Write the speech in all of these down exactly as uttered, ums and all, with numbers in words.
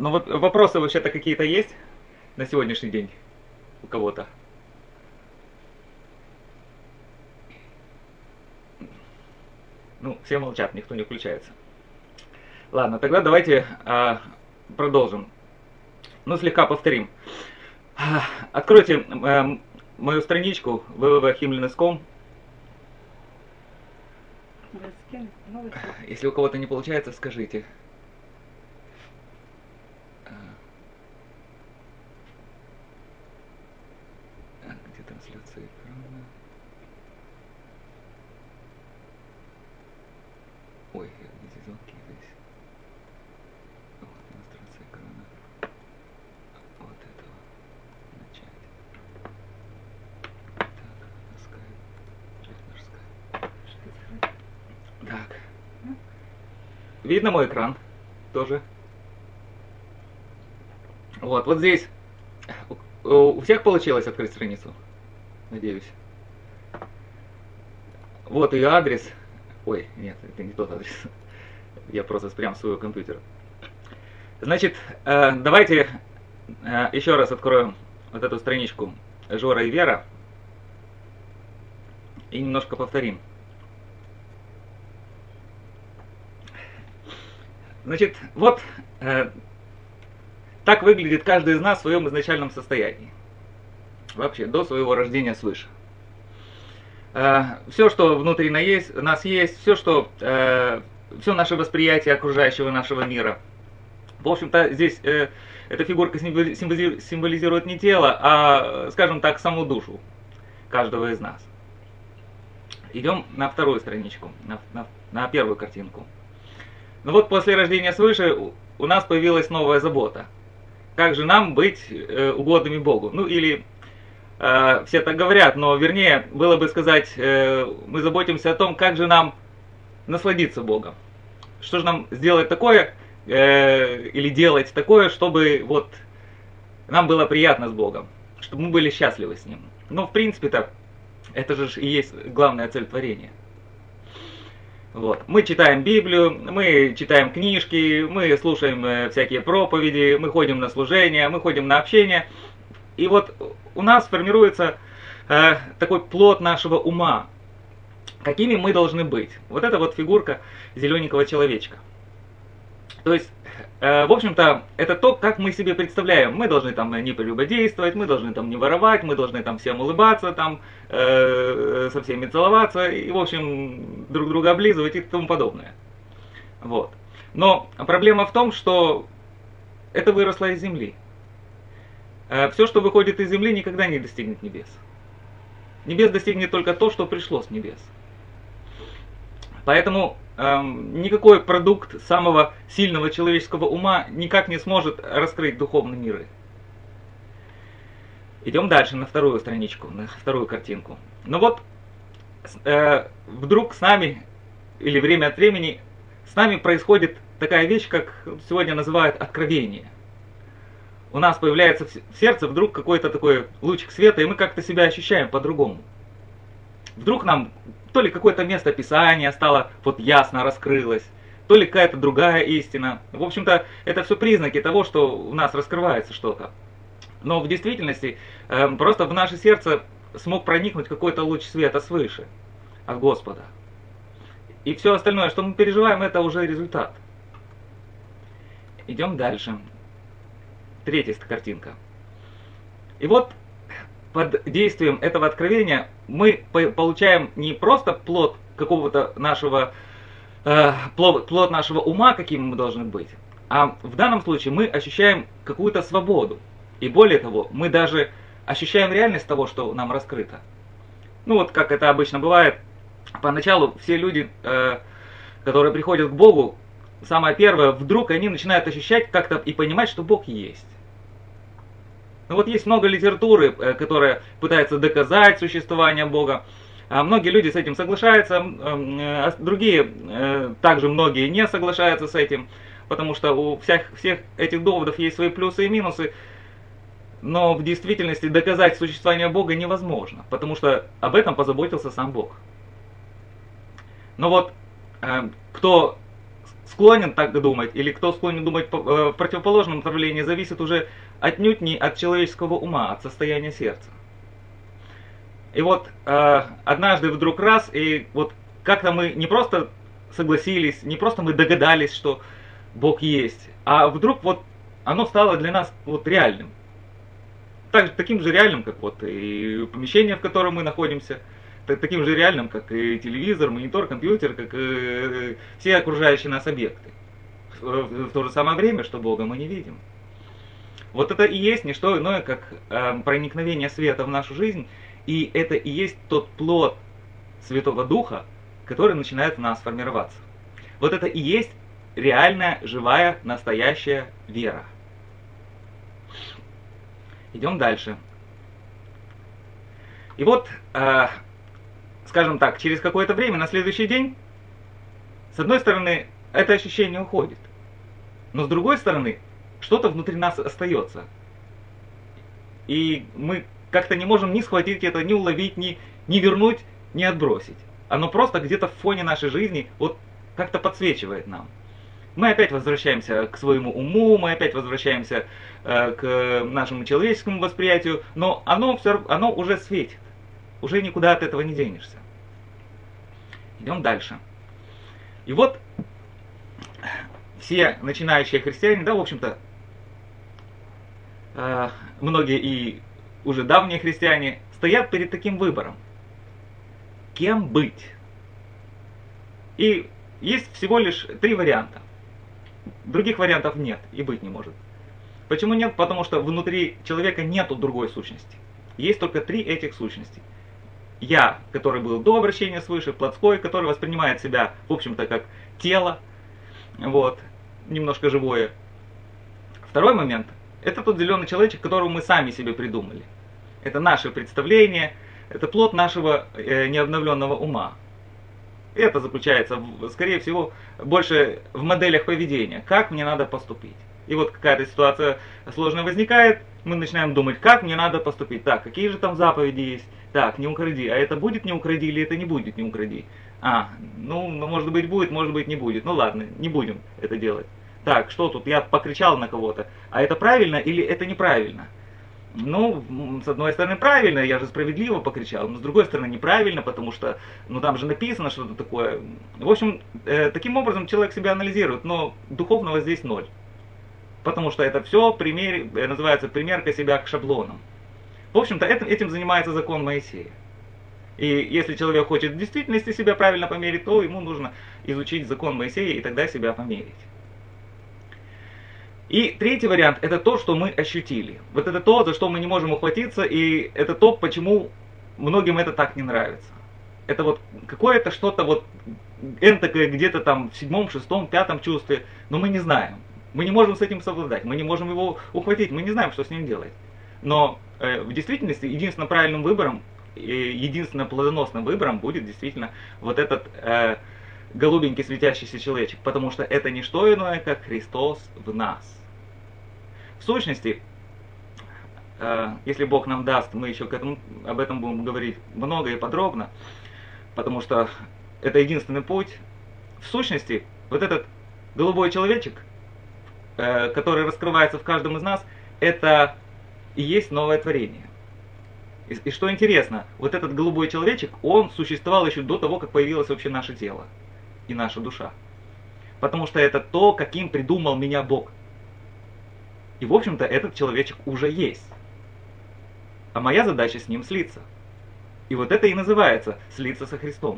Ну вот вопросы вообще-то какие-то есть на сегодняшний день у кого-то? Ну, все молчат, никто не включается. Ладно, тогда давайте а, продолжим. Ну, слегка повторим. А, Откройте а, мою страничку вэ вэ вэ точка химлинес точка ком. Если у кого-то не получается, скажите. Где трансляция экрана? Ой, здесь звонки здесь. Вот демонстрация экрана. Вот этого. Начать. Так, на скайп. Нажать наш скайп. Так. Видно мой экран? Тоже. Вот, вот здесь. У всех получилось открыть страницу? Надеюсь. Вот ее адрес. Ой, нет, это не тот адрес. Я просто прям своего компьютера. Значит, давайте еще раз откроем вот эту страничку Жора и Вера. И немножко повторим. Значит, вот так выглядит каждый из нас в своем изначальном состоянии. Вообще, до своего рождения свыше. Все, что внутри нас есть, все, что, все наше восприятие окружающего нашего мира. В общем-то, здесь эта фигурка символизирует не тело, а, скажем так, саму душу каждого из нас. Идем на вторую страничку, на, на, на первую картинку. Ну вот после рождения свыше у нас появилась новая забота. Как же нам быть э, угодными Богу? Ну или э, все так говорят, но вернее было бы сказать, э, мы заботимся о том, как же нам насладиться Богом. Что же нам сделать такое э, или делать такое, чтобы вот нам было приятно с Богом, чтобы мы были счастливы с Ним. Ну в принципе-то это же и есть главная цель творения. Вот. Мы читаем Библию, мы читаем книжки, мы слушаем э, всякие проповеди, мы ходим на служения, мы ходим на общение. И вот у нас формируется э, такой плод нашего ума. Какими мы должны быть? Вот это вот фигурка зелененького человечка. То есть, э, в общем-то, это то, как мы себе представляем. Мы должны там не прелюбодействовать, мы должны там не воровать, мы должны там всем улыбаться, там э, со всеми целоваться, и, в общем, друг друга облизывать и тому подобное. Вот. Но проблема в том, что это выросло из земли. Э, все, что выходит из земли, никогда не достигнет небес. Небес достигнет только то, что пришло с небес. Поэтому эм, никакой продукт самого сильного человеческого ума никак не сможет раскрыть духовные миры. Идем дальше на вторую страничку, на вторую картинку. Ну вот, э, вдруг с нами, или время от времени, с нами происходит такая вещь, как сегодня называют откровение. У нас появляется в сердце вдруг какой-то такой лучик света, и мы как-то себя ощущаем по-другому. Вдруг нам то ли какое-то место Писания стало вот ясно раскрылось, то ли какая-то другая истина. В общем-то, это все признаки того, что у нас раскрывается что-то. Но в действительности э, просто в наше сердце смог проникнуть какой-то луч света свыше, от Господа. И все остальное, что мы переживаем, это уже результат. Идем дальше. Третья картинка. И вот под действием этого откровения мы получаем не просто плод какого-то нашего, э, плод, плод нашего ума, каким мы должны быть, а в данном случае мы ощущаем какую-то свободу. И более того, мы даже ощущаем реальность того, что нам раскрыто. Ну вот как это обычно бывает, поначалу все люди, э, которые приходят к Богу, самое первое, вдруг они начинают ощущать как-то и понимать, что Бог есть. Ну вот есть много литературы, которая пытается доказать существование Бога. Многие люди с этим соглашаются, а другие, также многие не соглашаются с этим, потому что у всех, всех этих доводов есть свои плюсы и минусы. Но в действительности доказать существование Бога невозможно, потому что об этом позаботился сам Бог. Но вот кто склонен так думать, или кто склонен думать в противоположном направлении, зависит уже отнюдь не от человеческого ума, от состояния сердца. И вот э, однажды вдруг раз, и вот как-то мы не просто согласились, не просто мы догадались, что Бог есть, а вдруг вот оно стало для нас вот реальным. Так, таким же реальным, как вот и помещение, в котором мы находимся, таким же реальным, как и телевизор, монитор, компьютер, как и все окружающие нас объекты. В то же самое время, что Бога мы не видим. Вот это и есть не что иное, как э, проникновение света в нашу жизнь, и это и есть тот плод Святого Духа, который начинает в нас формироваться. Вот это и есть реальная, живая, настоящая вера. Идем дальше. И вот, э, скажем так, через какое-то время, на следующий день, с одной стороны, это ощущение уходит. Но с другой стороны, что-то внутри нас остается. И мы как-то не можем ни схватить это, ни уловить, ни, ни вернуть, ни отбросить. Оно просто где-то в фоне нашей жизни вот как-то подсвечивает нам. Мы опять возвращаемся к своему уму, мы опять возвращаемся э, к нашему человеческому восприятию, но оно, все, оно уже светит. Уже никуда от этого не денешься. Идем дальше. И вот все начинающие христиане, да, в общем-то, э, многие и уже давние христиане стоят перед таким выбором. Кем быть? И есть всего лишь три варианта. Других вариантов нет и быть не может. Почему нет? Потому что внутри человека нету другой сущности. Есть только три этих сущности. Я, который был до обращения свыше, плотской, который воспринимает себя, в общем-то, как тело, вот, немножко живое. Второй момент – это тот зеленый человечек, которого мы сами себе придумали. Это наше представление, это плод нашего э, необновленного ума. И это заключается, в, скорее всего, больше в моделях поведения. Как мне надо поступить? И вот какая-то ситуация сложная возникает, мы начинаем думать, как мне надо поступить. Так, какие же там заповеди есть? Так, не укради. А это будет не укради или это не будет не укради? А, ну, может быть будет, может быть не будет. Ну ладно, не будем это делать. Так, что тут? Я покричал на кого-то. А это правильно или это неправильно? Ну, с одной стороны правильно, я же справедливо покричал, но с другой стороны неправильно, потому что, ну там же написано что-то такое. В общем, э, таким образом человек себя анализирует, но духовного здесь ноль. Потому что это все пример, называется примерка себя к шаблонам. В общем-то, этим, этим занимается закон Моисея. И если человек хочет в действительности себя правильно померить, то ему нужно изучить закон Моисея и тогда себя померить. И третий вариант – это то, что мы ощутили. Вот это то, за что мы не можем ухватиться, и это то, почему многим это так не нравится. Это вот какое-то что-то вот энтокое где-то там в седьмом, шестом, пятом чувстве, но мы не знаем. Мы не можем с этим совладать, мы не можем его ухватить, мы не знаем, что с ним делать. Но э, в действительности единственным правильным выбором, э, единственным плодоносным выбором будет действительно вот этот э, голубенький светящийся человечек, потому что это не что иное, как Христос в нас. В сущности, э, если Бог нам даст, мы еще к этому, об этом будем говорить много и подробно, потому что это единственный путь. В сущности, вот этот голубой человечек, э, который раскрывается в каждом из нас, это и есть новое творение. И, и что интересно, вот этот голубой человечек, он существовал еще до того, как появилось вообще наше тело и наша душа. Потому что это то, каким придумал меня Бог. И в общем-то этот человечек уже есть. А моя задача с ним слиться. И вот это и называется слиться со Христом.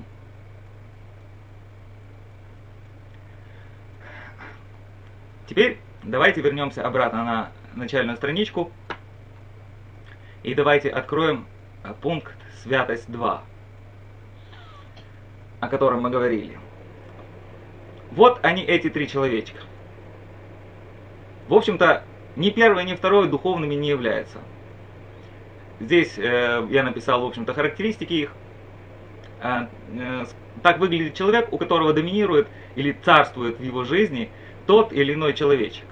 Теперь давайте вернемся обратно на начальную страничку. И давайте откроем пункт «Святость два», о котором мы говорили. Вот они, эти три человечка. В общем-то, ни первый, ни второй духовными не являются. Здесь э, я написал, в общем-то, характеристики их. Э, э, так выглядит человек, у которого доминирует или царствует в его жизни тот или иной человечек.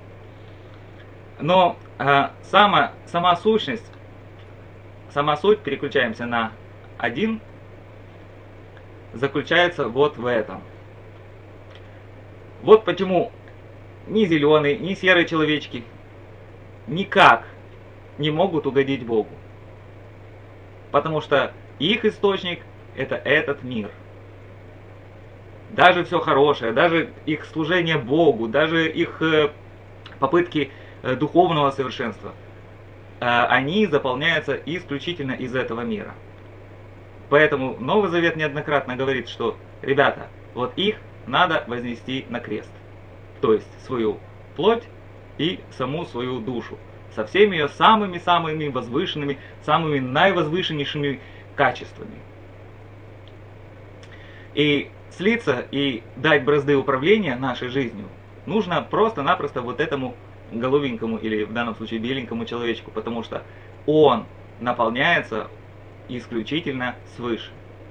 Но э, сама, сама сущность, сама суть, переключаемся на один, заключается вот в этом. Вот почему ни зеленые, ни серые человечки никак не могут угодить Богу. Потому что их источник – это этот мир. Даже все хорошее, даже их служение Богу, даже их попытки духовного совершенства, они заполняются исключительно из этого мира. Поэтому Новый Завет неоднократно говорит, что, ребята, вот их надо вознести на крест. То есть свою плоть и саму свою душу. Со всеми ее самыми-самыми возвышенными, самыми наивозвышеннейшими качествами. И слиться и дать бразды управления нашей жизнью нужно просто-напросто вот этому голубенькому или в данном случае беленькому человечку, потому что он наполняется исключительно свыше.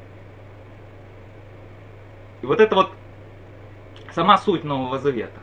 И вот это вот сама суть Нового Завета.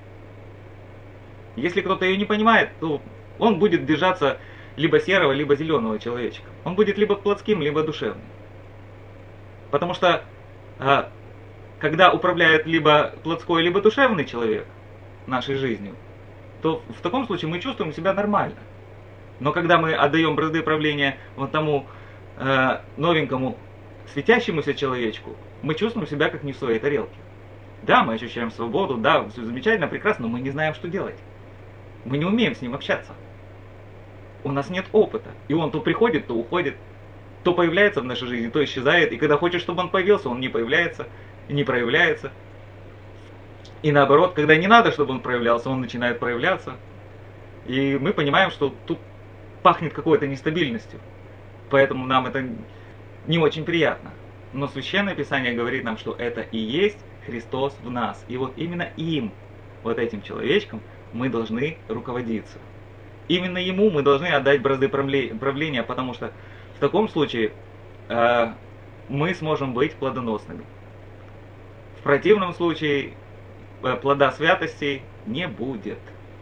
Если кто-то ее не понимает, то он будет держаться либо серого, либо зеленого человечка. Он будет либо плотским, либо душевным. Потому что когда управляет либо плотской, либо душевный человек нашей жизнью, то в таком случае мы чувствуем себя нормально. Но когда мы отдаем бразды правления вот тому э, новенькому светящемуся человечку, мы чувствуем себя как не в своей тарелке. Да, мы ощущаем свободу, да, все замечательно, прекрасно, но мы не знаем, что делать. Мы не умеем с ним общаться. У нас нет опыта. И он то приходит, то уходит, то появляется в нашей жизни, то исчезает. И когда хочешь, чтобы он появился, он не появляется, не проявляется. И наоборот, когда не надо, чтобы он проявлялся, он начинает проявляться. И мы понимаем, что тут пахнет какой-то нестабильностью. Поэтому нам это не очень приятно. Но Священное Писание говорит нам, что это и есть Христос в нас. И вот именно им, вот этим человечкам, мы должны руководиться. Именно ему мы должны отдать бразды правления, потому что в таком случае э, мы сможем быть плодоносными. В противном случае э, плода святости не будет.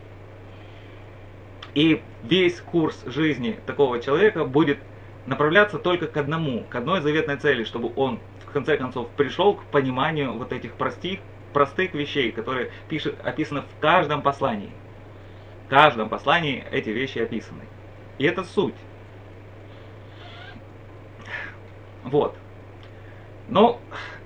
И весь курс жизни такого человека будет направляться только к одному, к одной заветной цели, чтобы он в конце концов пришел к пониманию вот этих простых, простых вещей, которые пишет, описаны в каждом послании. В каждом послании эти вещи описаны. И это суть. Вот. Но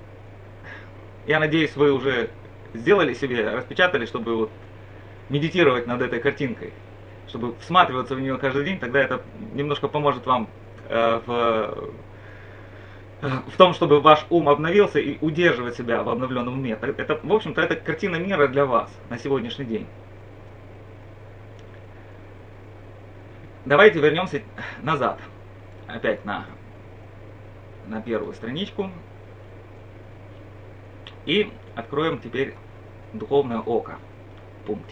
я надеюсь, вы уже сделали себе, распечатали, чтобы вот медитировать над этой картинкой, чтобы всматриваться в нее каждый день, тогда это немножко поможет вам э, в, в том, чтобы ваш ум обновился и удерживать себя в обновленном уме. Это, в общем-то, это картина мира для вас на сегодняшний день. Давайте вернемся назад, опять на, на первую страничку, и откроем теперь духовное око, пунктик.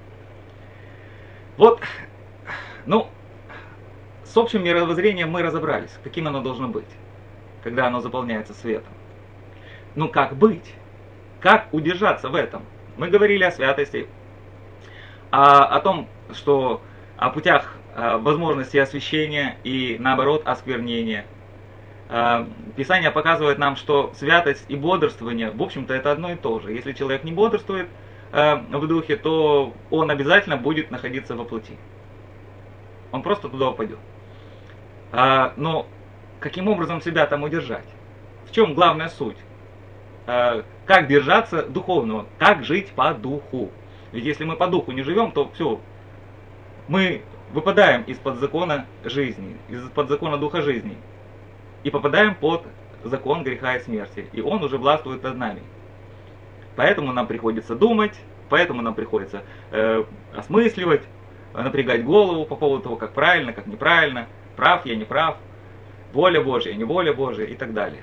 Вот, ну, с общим мировоззрением мы разобрались, каким оно должно быть, когда оно заполняется светом. Ну, как быть? Как удержаться в этом? Мы говорили о святости, о, о том, что о путях возможности освящения и, наоборот, осквернения. Писание показывает нам, что святость и бодрствование, в общем-то, это одно и то же. Если человек не бодрствует в духе, то он обязательно будет находиться во плоти. Он просто туда упадет. Но каким образом себя там удержать? В чем главная суть? Как держаться духовного? Как жить по духу? Ведь если мы по духу не живем, то все, мы выпадаем из-под закона жизни, из-под закона духа жизни, и попадаем под закон греха и смерти, и он уже властвует над нами. Поэтому нам приходится думать, поэтому нам приходится э, осмысливать, напрягать голову по поводу того, как правильно, как неправильно, прав я, не прав, воля Божья, не воля Божья и так далее.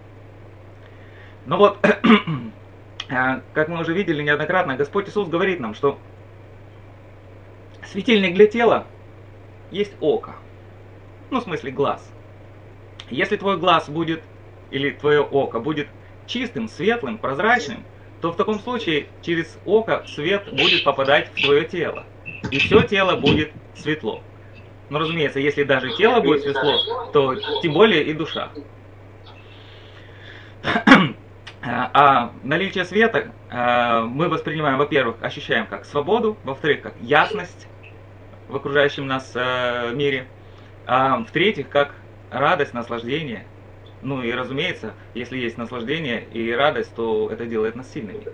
Но вот, как мы уже видели неоднократно, Господь Иисус говорит нам, что светильник для тела есть око. Ну, в смысле, глаз. Если твой глаз будет, или твое око будет чистым, светлым, прозрачным, то в таком случае через око свет будет попадать в твое тело. И все тело будет светло. Но, разумеется, если даже тело будет светло, то тем более и душа. А наличие света мы воспринимаем, во-первых, ощущаем как свободу, во-вторых, как ясность в окружающем нас мире, а в-третьих, как радость, наслаждение. Ну и разумеется, если есть наслаждение и радость, то это делает нас сильными.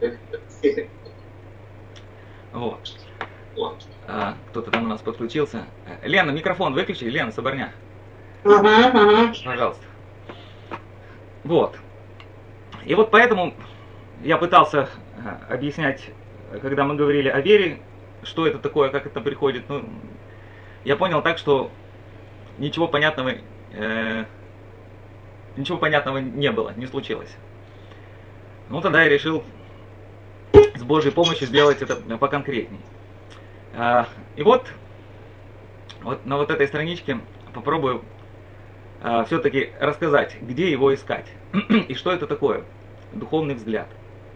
Вот. А, кто-то там у нас подключился. Лена, микрофон выключи, Лена Соборня. Ага, ага. Пожалуйста. Вот. И вот поэтому я пытался объяснять, когда мы говорили о вере, что это такое, как это приходит. Ну, я понял так, что ничего понятного, э, ничего понятного не было, не случилось. Ну тогда я решил с Божьей помощью сделать это поконкретней. А, и вот, вот на вот этой страничке попробую а, все-таки рассказать, где его искать и что это такое духовный взгляд.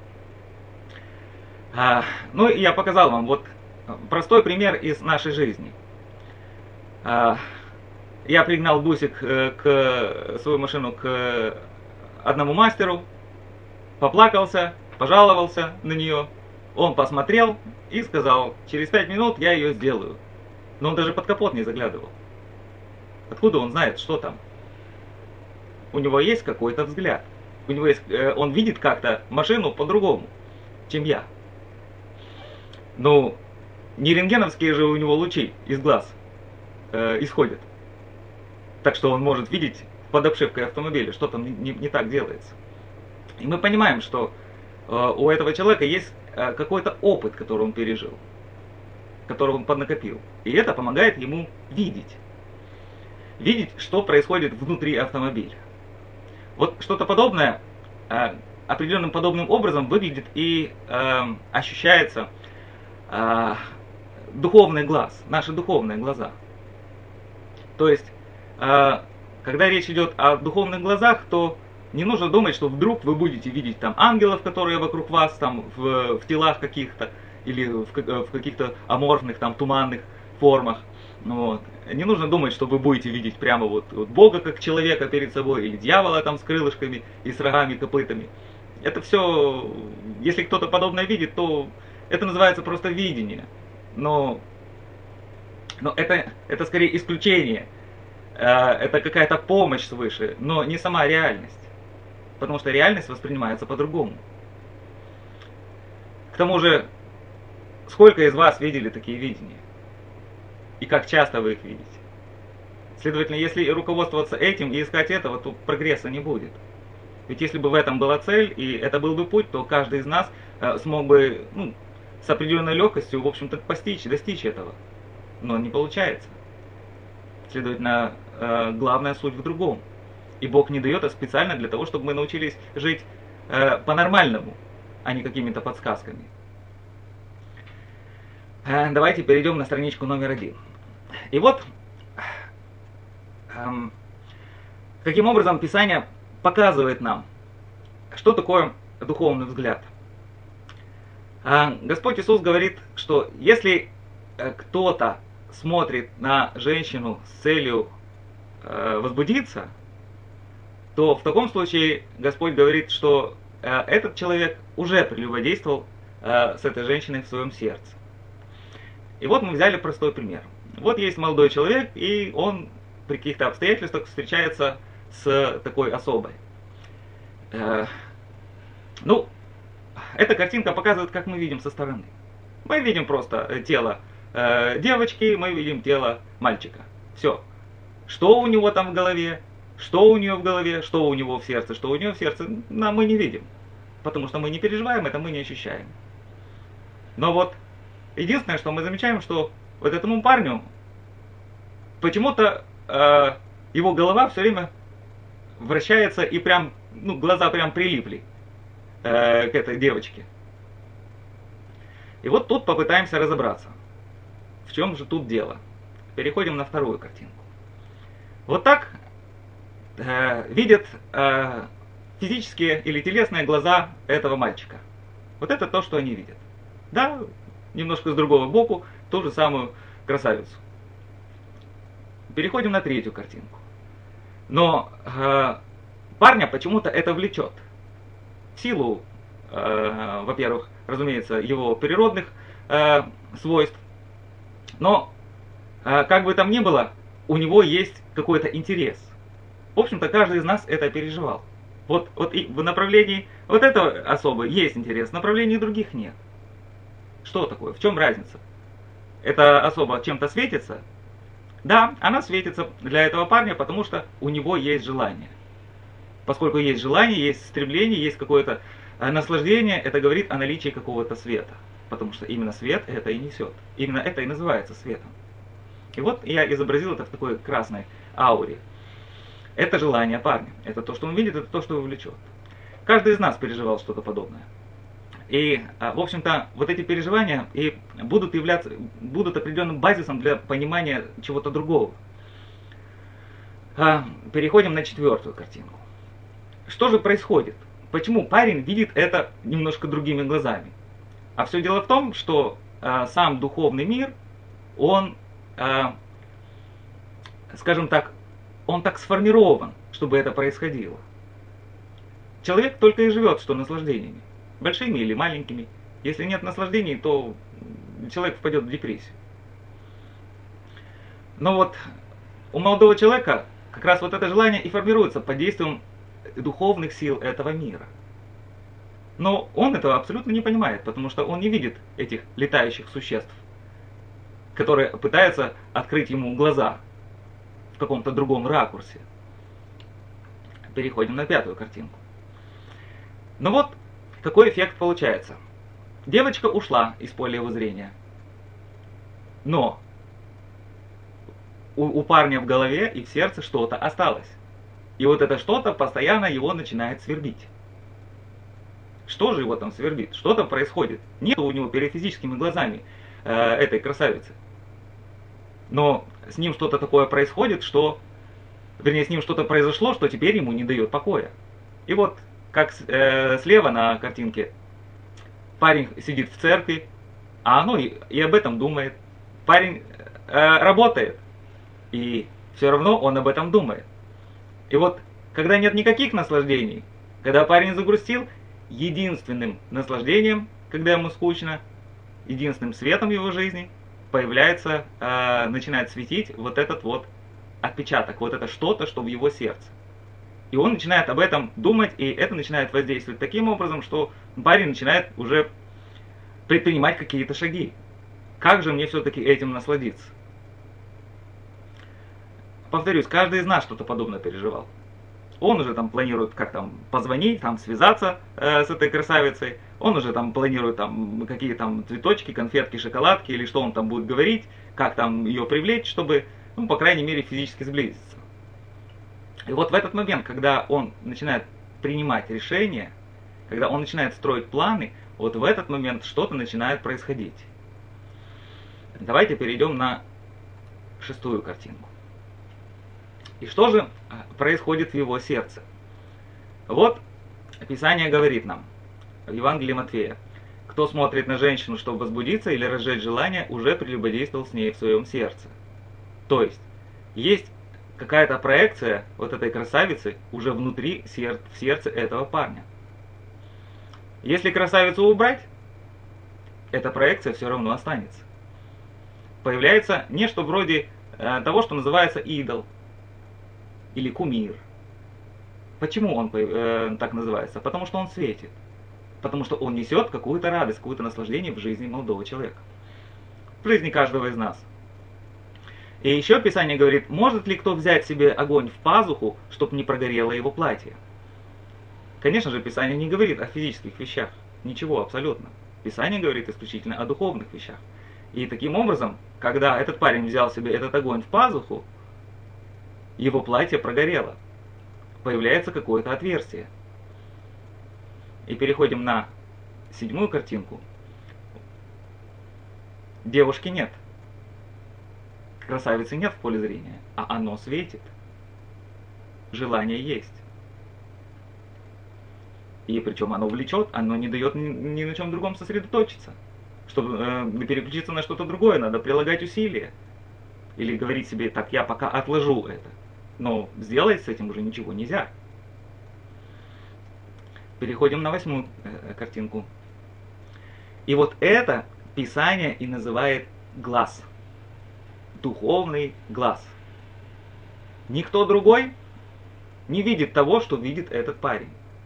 А, ну и я показал вам вот простой пример из нашей жизни. А, я пригнал бусик к свою машину к одному мастеру, поплакался, пожаловался на нее. Он посмотрел и сказал, через пять минут я ее сделаю. Но он даже под капот не заглядывал. Откуда он знает, что там? У него есть какой-то взгляд. У него есть, он видит как-то машину по-другому, чем я. Ну, не рентгеновские же у него лучи из глаз э, исходят. Так что он может видеть под обшивкой автомобиля, что там не, не так делается. И мы понимаем, что э, у этого человека есть э, какой-то опыт, который он пережил, который он поднакопил. И это помогает ему видеть. Видеть, что происходит внутри автомобиля. Вот что-то подобное, э, определенным подобным образом выглядит и э, ощущается э, духовный глаз, наши духовные глаза. То есть, э, когда речь идет о духовных глазах, то не нужно думать, что вдруг вы будете видеть там ангелов, которые вокруг вас, там в, в телах каких-то, или в, в каких-то аморфных, там, туманных формах. Вот. Не нужно думать, что вы будете видеть прямо вот, вот Бога как человека перед собой, или дьявола там с крылышками и с рогами, копытами. Это все, если кто-то подобное видит, то это называется просто видение. Но, но это, это скорее исключение. Это какая-то помощь свыше, но не сама реальность. Потому что реальность воспринимается по-другому. К тому же, сколько из вас видели такие видения? И как часто вы их видите? Следовательно, если руководствоваться этим и искать этого, то прогресса не будет. Ведь если бы в этом была цель, и это был бы путь, то каждый из нас э, смог бы ну, с определенной легкостью, в общем-то, постичь, достичь этого. Но не получается. Следовательно, э, главная суть в другом. И Бог не дает это специально для того, чтобы мы научились жить э, по-нормальному, а не какими-то подсказками. Э, давайте перейдем на страничку номер один. И вот, эм, каким образом Писание показывает нам, что такое духовный взгляд. Э, Господь Иисус говорит, что если э, кто-то смотрит на женщину с целью э, возбудиться, то в таком случае Господь говорит, что э, этот человек уже прелюбодействовал э, с этой женщиной в своем сердце. И вот мы взяли простой пример. Вот есть молодой человек, и он при каких-то обстоятельствах встречается с такой особой. Э, ну, эта картинка показывает, как мы видим со стороны. Мы видим просто тело э, девочки, мы видим тело мальчика. Все. Что у него там в голове? Что у нее в голове, что у него в сердце, что у нее в сердце, нам мы не видим. Потому что мы не переживаем это, мы не ощущаем. Но вот единственное, что мы замечаем, что вот этому парню почему-то э, его голова все время вращается и прям, ну, глаза прям прилипли э, к этой девочке. И вот тут попытаемся разобраться, в чем же тут дело. Переходим на вторую картинку. Вот так э, видят э, физические или телесные глаза этого мальчика. Вот это то, что они видят. Да, немножко с другого боку, ту же самую красавицу. Переходим на третью картинку. Но э, парня почему-то это влечет. в силу, э, во-первых, разумеется, его природных э, свойств, но э, как бы там ни было, у него есть какой-то интерес. В общем-то, каждый из нас это переживал. Вот, вот и в направлении вот этого особо есть интерес, в направлении других нет. Что такое? В чем разница? Эта особа чем-то светится? Да, она светится для этого парня, потому что у него есть желание. Поскольку есть желание, есть стремление, есть какое-то наслаждение, это говорит о наличии какого-то света. Потому что именно свет это и несет. Именно это и называется светом. И вот я изобразил это в такой красной ауре. Это желание парня. Это то, что он видит, это то, что его влечет. Каждый из нас переживал что-то подобное. И, в общем-то, вот эти переживания и будут являться, будут определенным базисом для понимания чего-то другого. Переходим на четвертую картинку. Что же происходит? Почему парень видит это немножко другими глазами? А все дело в том, что э, сам духовный мир, он, э, скажем так, он так сформирован, чтобы это происходило. Человек только и живет, что наслаждениями, большими или маленькими. Если нет наслаждений, то человек впадет в депрессию. Но вот у молодого человека как раз вот это желание и формируется под действием духовных сил этого мира. Но он этого абсолютно не понимает, потому что он не видит этих летающих существ, которые пытаются открыть ему глаза в каком-то другом ракурсе. Переходим на пятую картинку. Ну вот, какой эффект получается. Девочка ушла из поля его зрения, но у, у парня в голове и в сердце что-то осталось. И вот это что-то постоянно его начинает свербить. Что же его там свербит? Что там происходит? Нет у него перед физическими глазами э, этой красавицы. Но с ним что-то такое происходит, что... Вернее, с ним что-то произошло, что теперь ему не дает покоя. И вот, как э, слева на картинке, парень сидит в церкви, а оно и, и об этом думает. Парень э, работает, и все равно он об этом думает. И вот, когда нет никаких наслаждений, когда парень загрустил, единственным наслаждением, когда ему скучно, единственным светом в его жизни появляется, э, начинает светить вот этот вот отпечаток, вот это что-то, что в его сердце. И он начинает об этом думать, и это начинает воздействовать таким образом, что парень начинает уже предпринимать какие-то шаги. Как же мне все-таки этим насладиться? Повторюсь, каждый из нас что-то подобное переживал. Он уже там планирует, как там позвонить, там связаться э, с этой красавицей. Он уже там планирует там какие там цветочки, конфетки, шоколадки или что он там будет говорить, как там ее привлечь, чтобы, ну, по крайней мере, физически сблизиться. И вот в этот момент, когда он начинает принимать решения, когда он начинает строить планы, вот в этот момент что-то начинает происходить. Давайте перейдем на шестую картинку. И что же происходит в его сердце? Вот Писание говорит нам в Евангелии Матфея: кто смотрит на женщину, чтобы возбудиться или разжечь желание, уже прелюбодействовал с ней в своем сердце. То есть, есть какая-то проекция вот этой красавицы уже внутри сер- в сердце этого парня. Если красавицу убрать, эта проекция все равно останется. Появляется нечто вроде э, того, что называется идол или кумир. Почему он э, так называется? Потому что он светит. Потому что он несет какую-то радость, какое-то наслаждение в жизни молодого человека. В жизни каждого из нас. И еще Писание говорит, может ли кто взять себе огонь в пазуху, чтобы не прогорело его платье? Конечно же, Писание не говорит о физических вещах. Ничего, абсолютно. Писание говорит исключительно о духовных вещах. И таким образом, когда этот парень взял себе этот огонь в пазуху, его платье прогорело. Появляется какое-то отверстие. И переходим на седьмую картинку. Девушки нет. Красавицы нет в поле зрения, а оно светит. Желание есть. И причем оно влечет, оно не дает ни, ни на чем другом сосредоточиться. Чтобы э, переключиться на что-то другое, надо прилагать усилия. Или говорить себе, так, я пока отложу это. Но сделать с этим уже ничего нельзя. Переходим на восьмую э, картинку. И вот это Писание и называет глаз. Духовный глаз. Никто другой не видит того, что видит этот парень.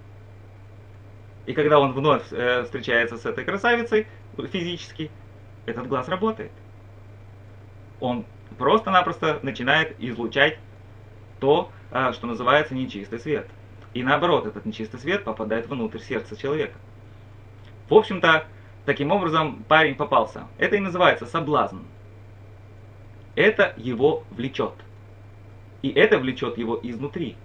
И когда он вновь э, встречается с этой красавицей физически, этот глаз работает. Он просто-напросто начинает излучать то, э, что называется нечистый свет. И наоборот, этот нечистый свет попадает внутрь сердца человека. В общем-то, таким образом парень попался. Это и называется соблазн. Это его влечет. И это влечет его изнутри.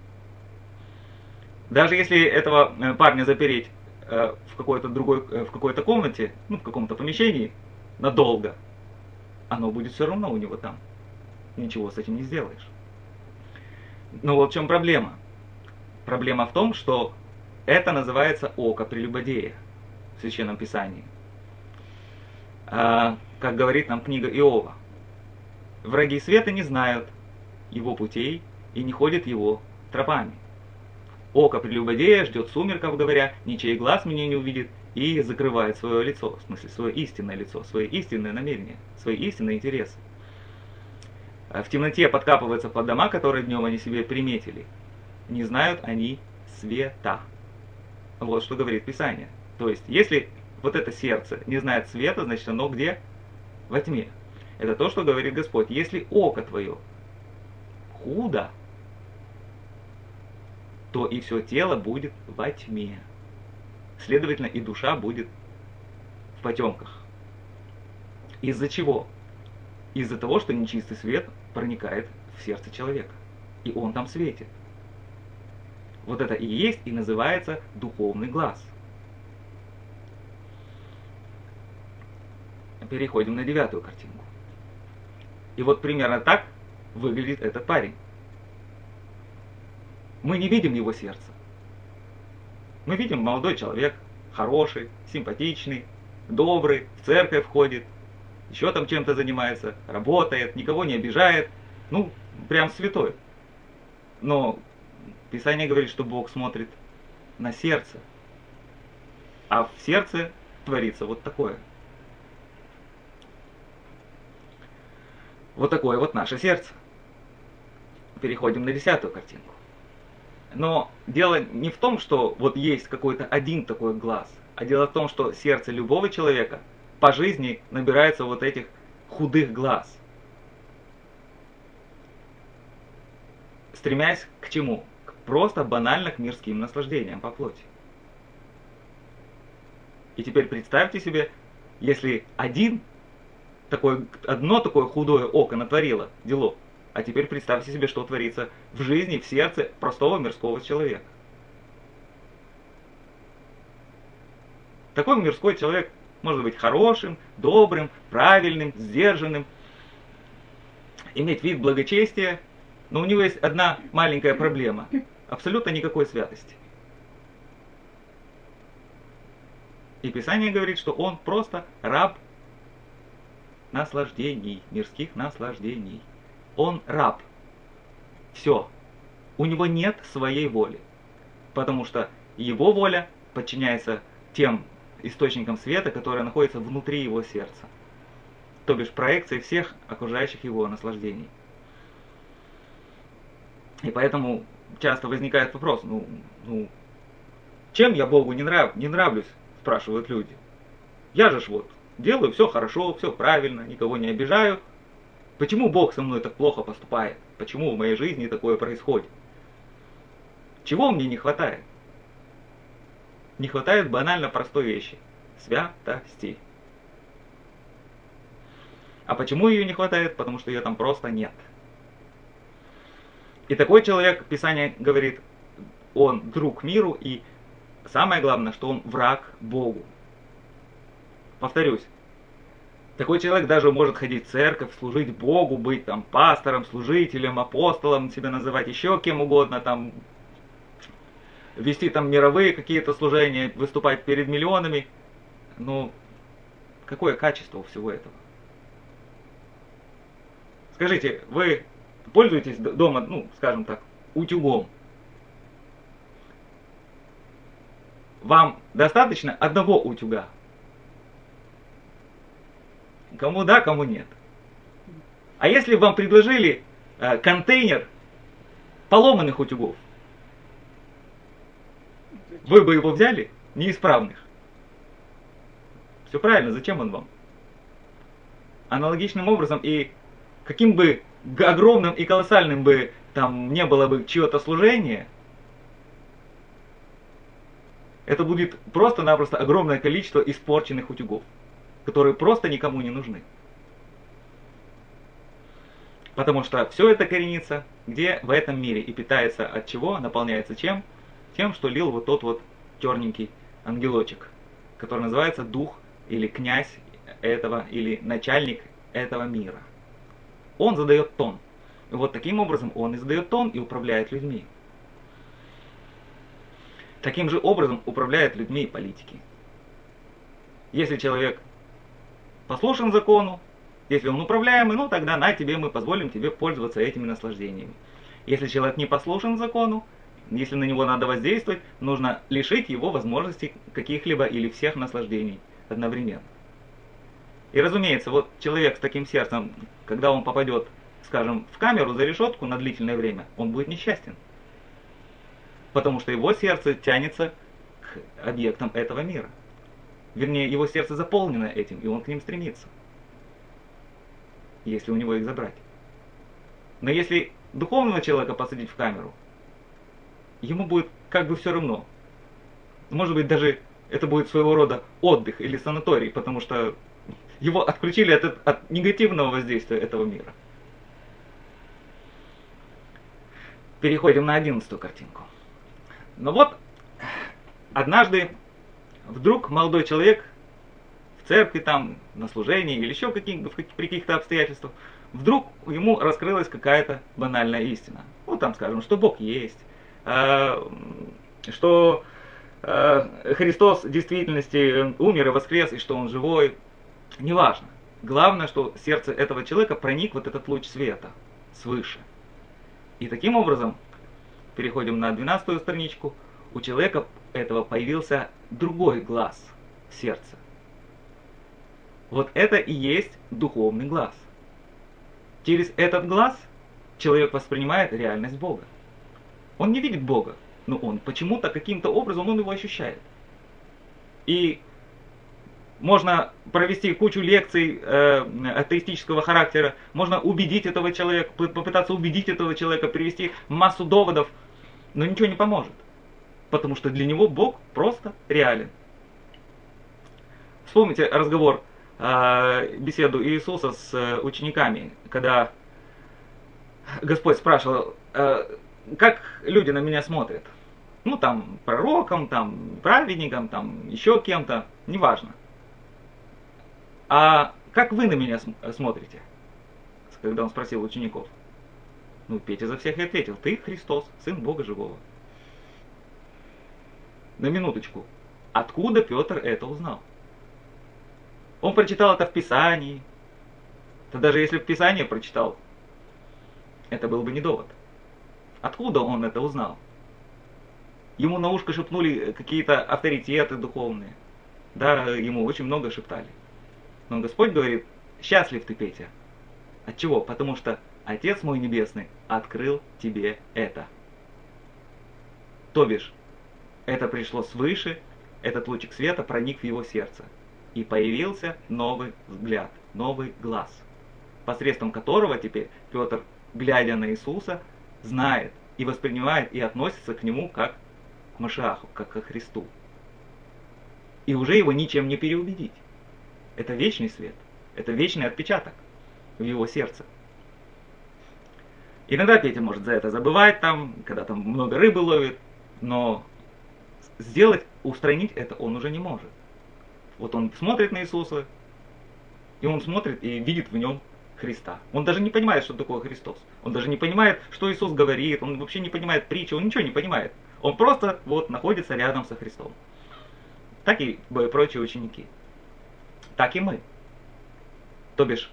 Даже если этого парня запереть э, в какой-то другой, э, в какой-то комнате, ну, в каком-то помещении надолго, оно будет все равно у него там. Ничего с этим не сделаешь. Но вот в чем проблема. Проблема в том, что это называется око прелюбодея в Священном Писании. А, как говорит нам книга Иова. Враги света не знают его путей и не ходят его тропами. Око прелюбодея ждет сумерков, говоря, ничей глаз меня не увидит, и закрывает свое лицо, в смысле свое истинное лицо, свои истинные намерения, свои истинные интересы. В темноте подкапываются под дома, которые днем они себе приметили. Не знают они света. Вот что говорит Писание. То есть, если вот это сердце не знает света, значит оно где? Во тьме. Это то, что говорит Господь. Если око твое худо, то и все тело будет во тьме. Следовательно, и душа будет в потемках. Из-за чего? Из-за того, что нечистый свет проникает в сердце человека. И он там светит. Вот это и есть и называется духовный глаз. Переходим на девятую картинку. И вот примерно так выглядит этот парень. Мы не видим его сердца. Мы видим молодой человек, хороший, симпатичный, добрый, в церковь ходит, еще там чем-то занимается, работает, никого не обижает. Ну, прям святой. Но Писание говорит, что Бог смотрит на сердце. А в сердце творится вот такое. Вот такое вот наше сердце. Переходим на десятую картинку. Но дело не в том, что вот есть какой-то один такой глаз, а дело в том, что сердце любого человека по жизни набирается вот этих худых глаз. Стремясь к чему? Просто банально к мирским наслаждениям по плоти. И теперь представьте себе, если один такой, одно такое худое око натворило дело, а теперь представьте себе, что творится в жизни, в сердце простого мирского человека. Такой мирской человек может быть хорошим, добрым, правильным, сдержанным, иметь вид благочестия, но у него есть одна маленькая проблема. Абсолютно никакой святости. И Писание говорит, что он просто раб наслаждений, мирских наслаждений. Он раб. Все. У него нет своей воли. Потому что его воля подчиняется тем источникам света, которые находятся внутри его сердца. То бишь проекции всех окружающих его наслаждений. И поэтому часто возникает вопрос, ну, ну чем я Богу не, нрав, не нравлюсь, спрашивают люди. Я же ж вот делаю все хорошо, все правильно, никого не обижаю. Почему Бог со мной так плохо поступает? Почему в моей жизни такое происходит? Чего мне не хватает? Не хватает банально простой вещи. Святости. А почему ее не хватает? Потому что ее там просто нет. И такой человек, Писание говорит, он друг миру, и самое главное, что он враг Богу. Повторюсь, такой человек даже может ходить в церковь, служить Богу, быть там пастором, служителем, апостолом, себя называть еще кем угодно, там вести там мировые какие-то служения, выступать перед миллионами. Ну, какое качество у всего этого? Скажите, вы пользуетесь дома, ну, скажем так, утюгом? вам достаточно одного утюга. Кому да, кому нет. А если вам предложили э, контейнер поломанных утюгов, вы бы его взяли, неисправных? Все правильно, зачем он вам? Аналогичным образом, и каким бы огромным и колоссальным бы там не было бы чье-то служение, это будет просто-напросто огромное количество испорченных утюгов, которые просто никому не нужны. Потому что все это коренится где? В этом мире. И питается от чего? Наполняется чем? Тем, что лил вот тот вот черненький ангелочек, который называется дух или князь этого, или начальник этого мира. Он задает тон. И вот таким образом он и задает тон и управляет людьми. Таким же образом управляют людьми и политики. Если человек послушен закону, если он управляемый, ну тогда на тебе мы позволим тебе пользоваться этими наслаждениями. Если человек не послушен закону, если на него надо воздействовать, нужно лишить его возможности каких-либо или всех наслаждений одновременно. И разумеется, вот человек с таким сердцем, когда он попадет, скажем, в камеру за решетку на длительное время, он будет несчастен. Потому что его сердце тянется к объектам этого мира. Вернее, его сердце заполнено этим, и он к ним стремится. Если у него их забрать. Но если духовного человека посадить в камеру, ему будет как бы все равно. Может быть, даже это будет своего рода отдых или санаторий, потому что его отключили от, от негативного воздействия этого мира. Переходим на одиннадцатую картинку. Но вот, однажды вдруг молодой человек в церкви, там, на служении или еще каких, при каких-то обстоятельствах, вдруг ему раскрылась какая-то банальная истина. Ну, там, скажем, что Бог есть, э, что э, Христос в действительности умер и воскрес, и что Он живой. Неважно. Главное, что в сердце этого человека проник вот этот луч света свыше. И таким образом, переходим на двенадцатую страничку, у человека этого появился другой глаз в сердце. Вот это и есть духовный глаз. Через этот глаз человек воспринимает реальность Бога. Он не видит Бога, но он почему-то, каким-то образом, он его ощущает. И можно провести кучу лекций э, атеистического характера, можно убедить этого человека, попытаться убедить этого человека, привести массу доводов, но ничего не поможет. Потому что для него Бог просто реален. Вспомните разговор, э, беседу Иисуса с учениками, когда Господь спрашивал, э, как люди на меня смотрят. Ну там пророком, там праведником, там еще кем-то, неважно. А как вы на меня смотрите? Когда он спросил учеников. Ну, Петя за всех и ответил: ты Христос, Сын Бога Живого. На минуточку. Откуда Петр это узнал? Он прочитал это в Писании. Да даже если в Писании прочитал, это был бы не довод. Откуда он это узнал? Ему на ушко шепнули какие-то авторитеты духовные. Да, ему очень много шептали. Но Господь говорит: счастлив ты, Петя. Отчего? Потому что Отец мой Небесный открыл тебе это. То бишь, это пришло свыше, этот лучик света проник в его сердце. И появился новый взгляд, новый глаз, посредством которого теперь Петр, глядя на Иисуса, знает и воспринимает и относится к нему как к Машиаху, как ко Христу. И уже его ничем не переубедить. Это вечный свет, это вечный отпечаток в его сердце. Иногда Петя может за это забывать, там, когда там много рыбы ловит, но сделать, устранить это он уже не может. Вот он смотрит на Иисуса, и он смотрит и видит в нем Христа. Он даже не понимает, что такое Христос. Он даже не понимает, что Иисус говорит, он вообще не понимает притчи, он ничего не понимает. Он просто вот находится рядом со Христом. Так и прочие ученики. Так и мы. То бишь,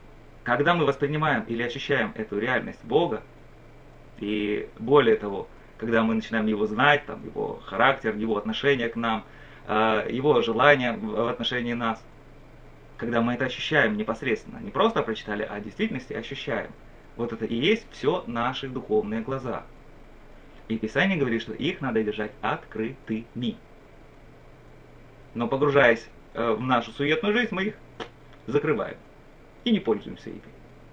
когда мы воспринимаем или ощущаем эту реальность Бога, и более того, когда мы начинаем его знать, там, его характер, его отношение к нам, его желания в отношении нас. Когда мы это ощущаем непосредственно, не просто прочитали, а в действительности ощущаем. Вот это и есть все наши духовные глаза. И Писание говорит, что их надо держать открытыми. Но погружаясь в нашу суетную жизнь, мы их закрываем и не пользуемся ими.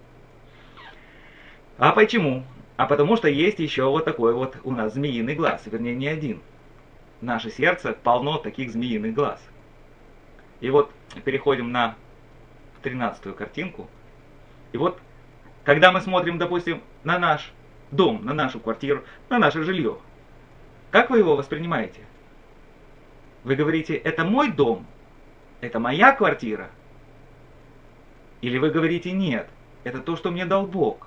А почему? А потому что есть еще вот такой вот у нас змеиный глаз, вернее не один. Наше сердце полно таких змеиных глаз. И вот переходим на тринадцатую картинку. И вот, когда мы смотрим, допустим, на наш дом, на нашу квартиру, на наше жилье, как вы его воспринимаете? Вы говорите, это мой дом, это моя квартира? Или вы говорите, нет, это то, что мне дал Бог?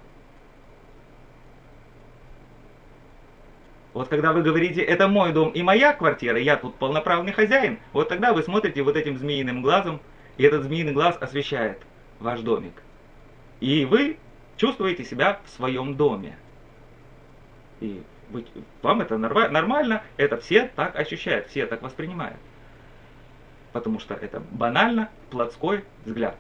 Вот когда вы говорите, это мой дом и моя квартира, я тут полноправный хозяин, вот тогда вы смотрите вот этим змеиным глазом, и этот змеиный глаз освещает ваш домик. И вы чувствуете себя в своем доме. И вы, вам это нормально, это все так ощущают, все так воспринимают. Потому что это банально плотской взгляд.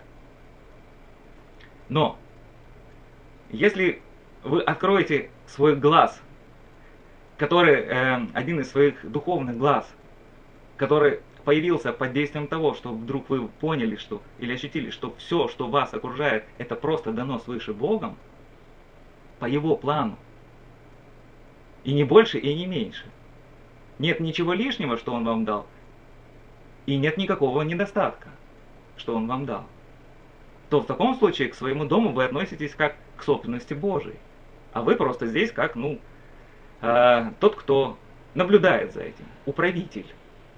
Но, если вы откроете свой глаз, который, э, один из своих духовных глаз, который появился под действием того, что вдруг вы поняли, что, или ощутили, что все, что вас окружает, это просто дано свыше Богом, по Его плану. И не больше, и не меньше. Нет ничего лишнего, что Он вам дал, и нет никакого недостатка, что Он вам дал. То в таком случае к своему дому вы относитесь как к собственности Божией. А вы просто здесь как, ну, э, тот, кто наблюдает за этим, управитель.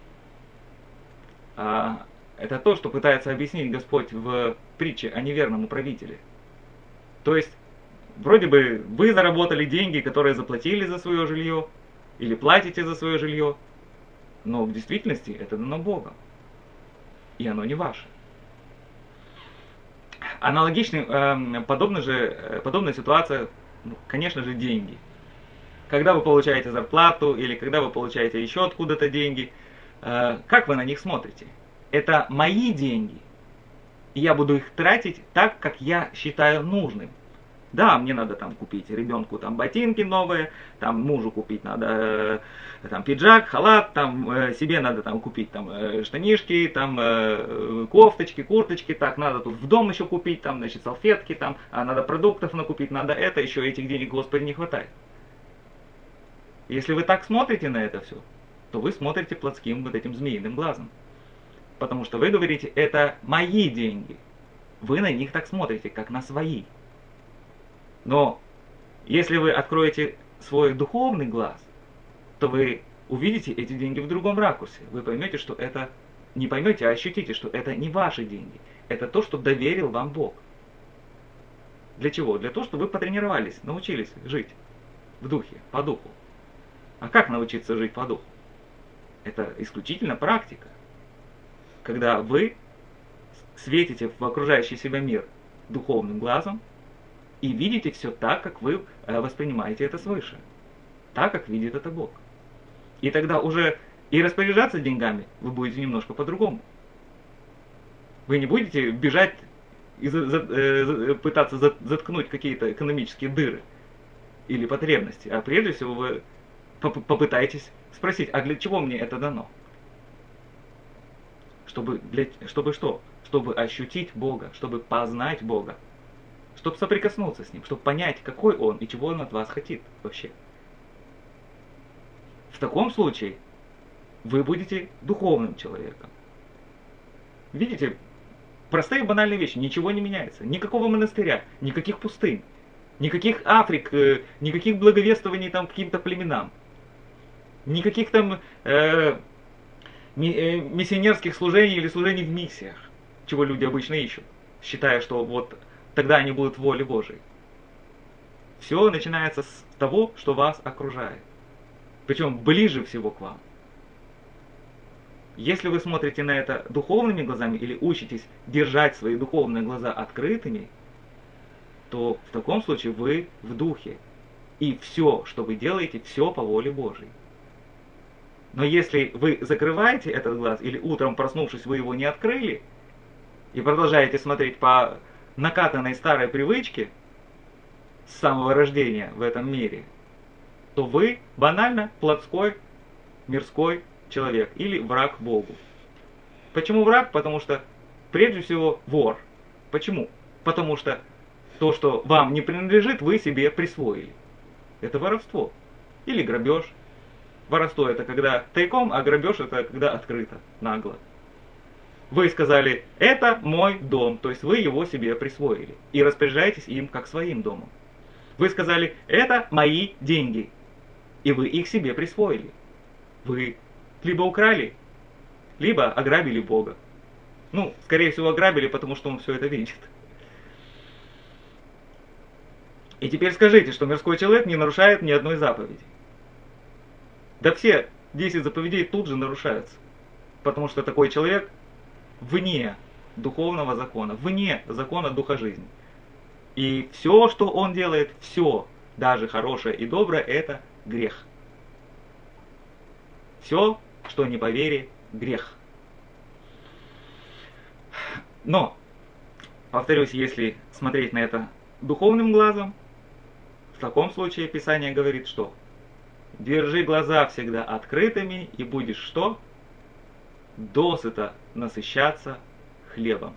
А, это то, что пытается объяснить Господь в притче о неверном управителе. То есть, вроде бы вы заработали деньги, которые заплатили за свое жилье, или платите за свое жилье, но в действительности это дано Богом, и оно не ваше. Аналогичный, э, подобная же, подобная ситуация, ну, конечно же, деньги. Когда вы получаете зарплату, или когда вы получаете еще откуда-то деньги, э, как вы на них смотрите? Это мои деньги, и я буду их тратить так, как я считаю нужным. Да, мне надо там купить ребенку там ботинки новые, там мужу купить надо э, там пиджак, халат, там э, себе надо там купить там э, штанишки, там э, кофточки, курточки, так надо тут в дом еще купить, там значит салфетки, там а надо продуктов накупить, надо это, еще этих денег, Господи, не хватает. Если вы так смотрите на это все, то вы смотрите плотским вот этим змеиным глазом. Потому что вы говорите, это мои деньги. Вы на них так смотрите, как на свои. Но если вы откроете свой духовный глаз, то вы увидите эти деньги в другом ракурсе. Вы поймете, что это, не поймете, а ощутите, что это не ваши деньги. Это то, что доверил вам Бог. Для чего? Для того, чтобы вы потренировались, научились жить в духе, по духу. А как научиться жить по духу? Это исключительно практика. Когда вы светите в окружающий себя мир духовным глазом, и видите все так, как вы воспринимаете это свыше. Так, как видит это Бог. И тогда уже и распоряжаться деньгами вы будете немножко по-другому. Вы не будете бежать и за, за, э, пытаться за, заткнуть какие-то экономические дыры или потребности. А прежде всего вы поп- попытаетесь спросить, а для чего мне это дано? Чтобы, для, чтобы что? Чтобы ощутить Бога, чтобы познать Бога. Чтобы соприкоснуться с Ним, чтобы понять, какой Он и чего Он от вас хочет вообще. В таком случае вы будете духовным человеком. Видите, простые банальные вещи, ничего не меняется. Никакого монастыря, никаких пустынь, никаких Африк, никаких благовествований там каким-то племенам, никаких там э, миссионерских служений или служений в миссиях, чего люди обычно ищут, считая, что вот тогда они будут в воле Божией. Все начинается с того, что вас окружает. Причем ближе всего к вам. Если вы смотрите на это духовными глазами или учитесь держать свои духовные глаза открытыми, то в таком случае вы в духе. И все, что вы делаете, все по воле Божьей. Но если вы закрываете этот глаз, или утром проснувшись, вы его не открыли, и продолжаете смотреть по накатанной старой привычке с самого рождения в этом мире, то вы банально плотской, мирской человек или враг Богу. Почему враг? Потому что прежде всего вор. Почему? Потому что то, что вам не принадлежит, вы себе присвоили. Это воровство. Или грабеж. Воровство это когда тайком, а грабеж это когда открыто, нагло. Вы сказали, это мой дом, то есть вы его себе присвоили. И распоряжаетесь им как своим домом. Вы сказали, это мои деньги. И вы их себе присвоили. Вы либо украли, либо ограбили Бога. Ну, скорее всего, ограбили, потому что он все это видит. И теперь скажите, что мирской человек не нарушает ни одной заповеди. Да все десять заповедей тут же нарушаются. Потому что такой человек вне духовного закона, вне закона духа жизни. И все, что он делает, все, даже хорошее и доброе, это грех. Все, что не по вере, грех. Но, повторюсь, если смотреть на это духовным глазом, в таком случае Писание говорит, что держи глаза всегда открытыми и будешь что? Досыта насыщаться хлебом.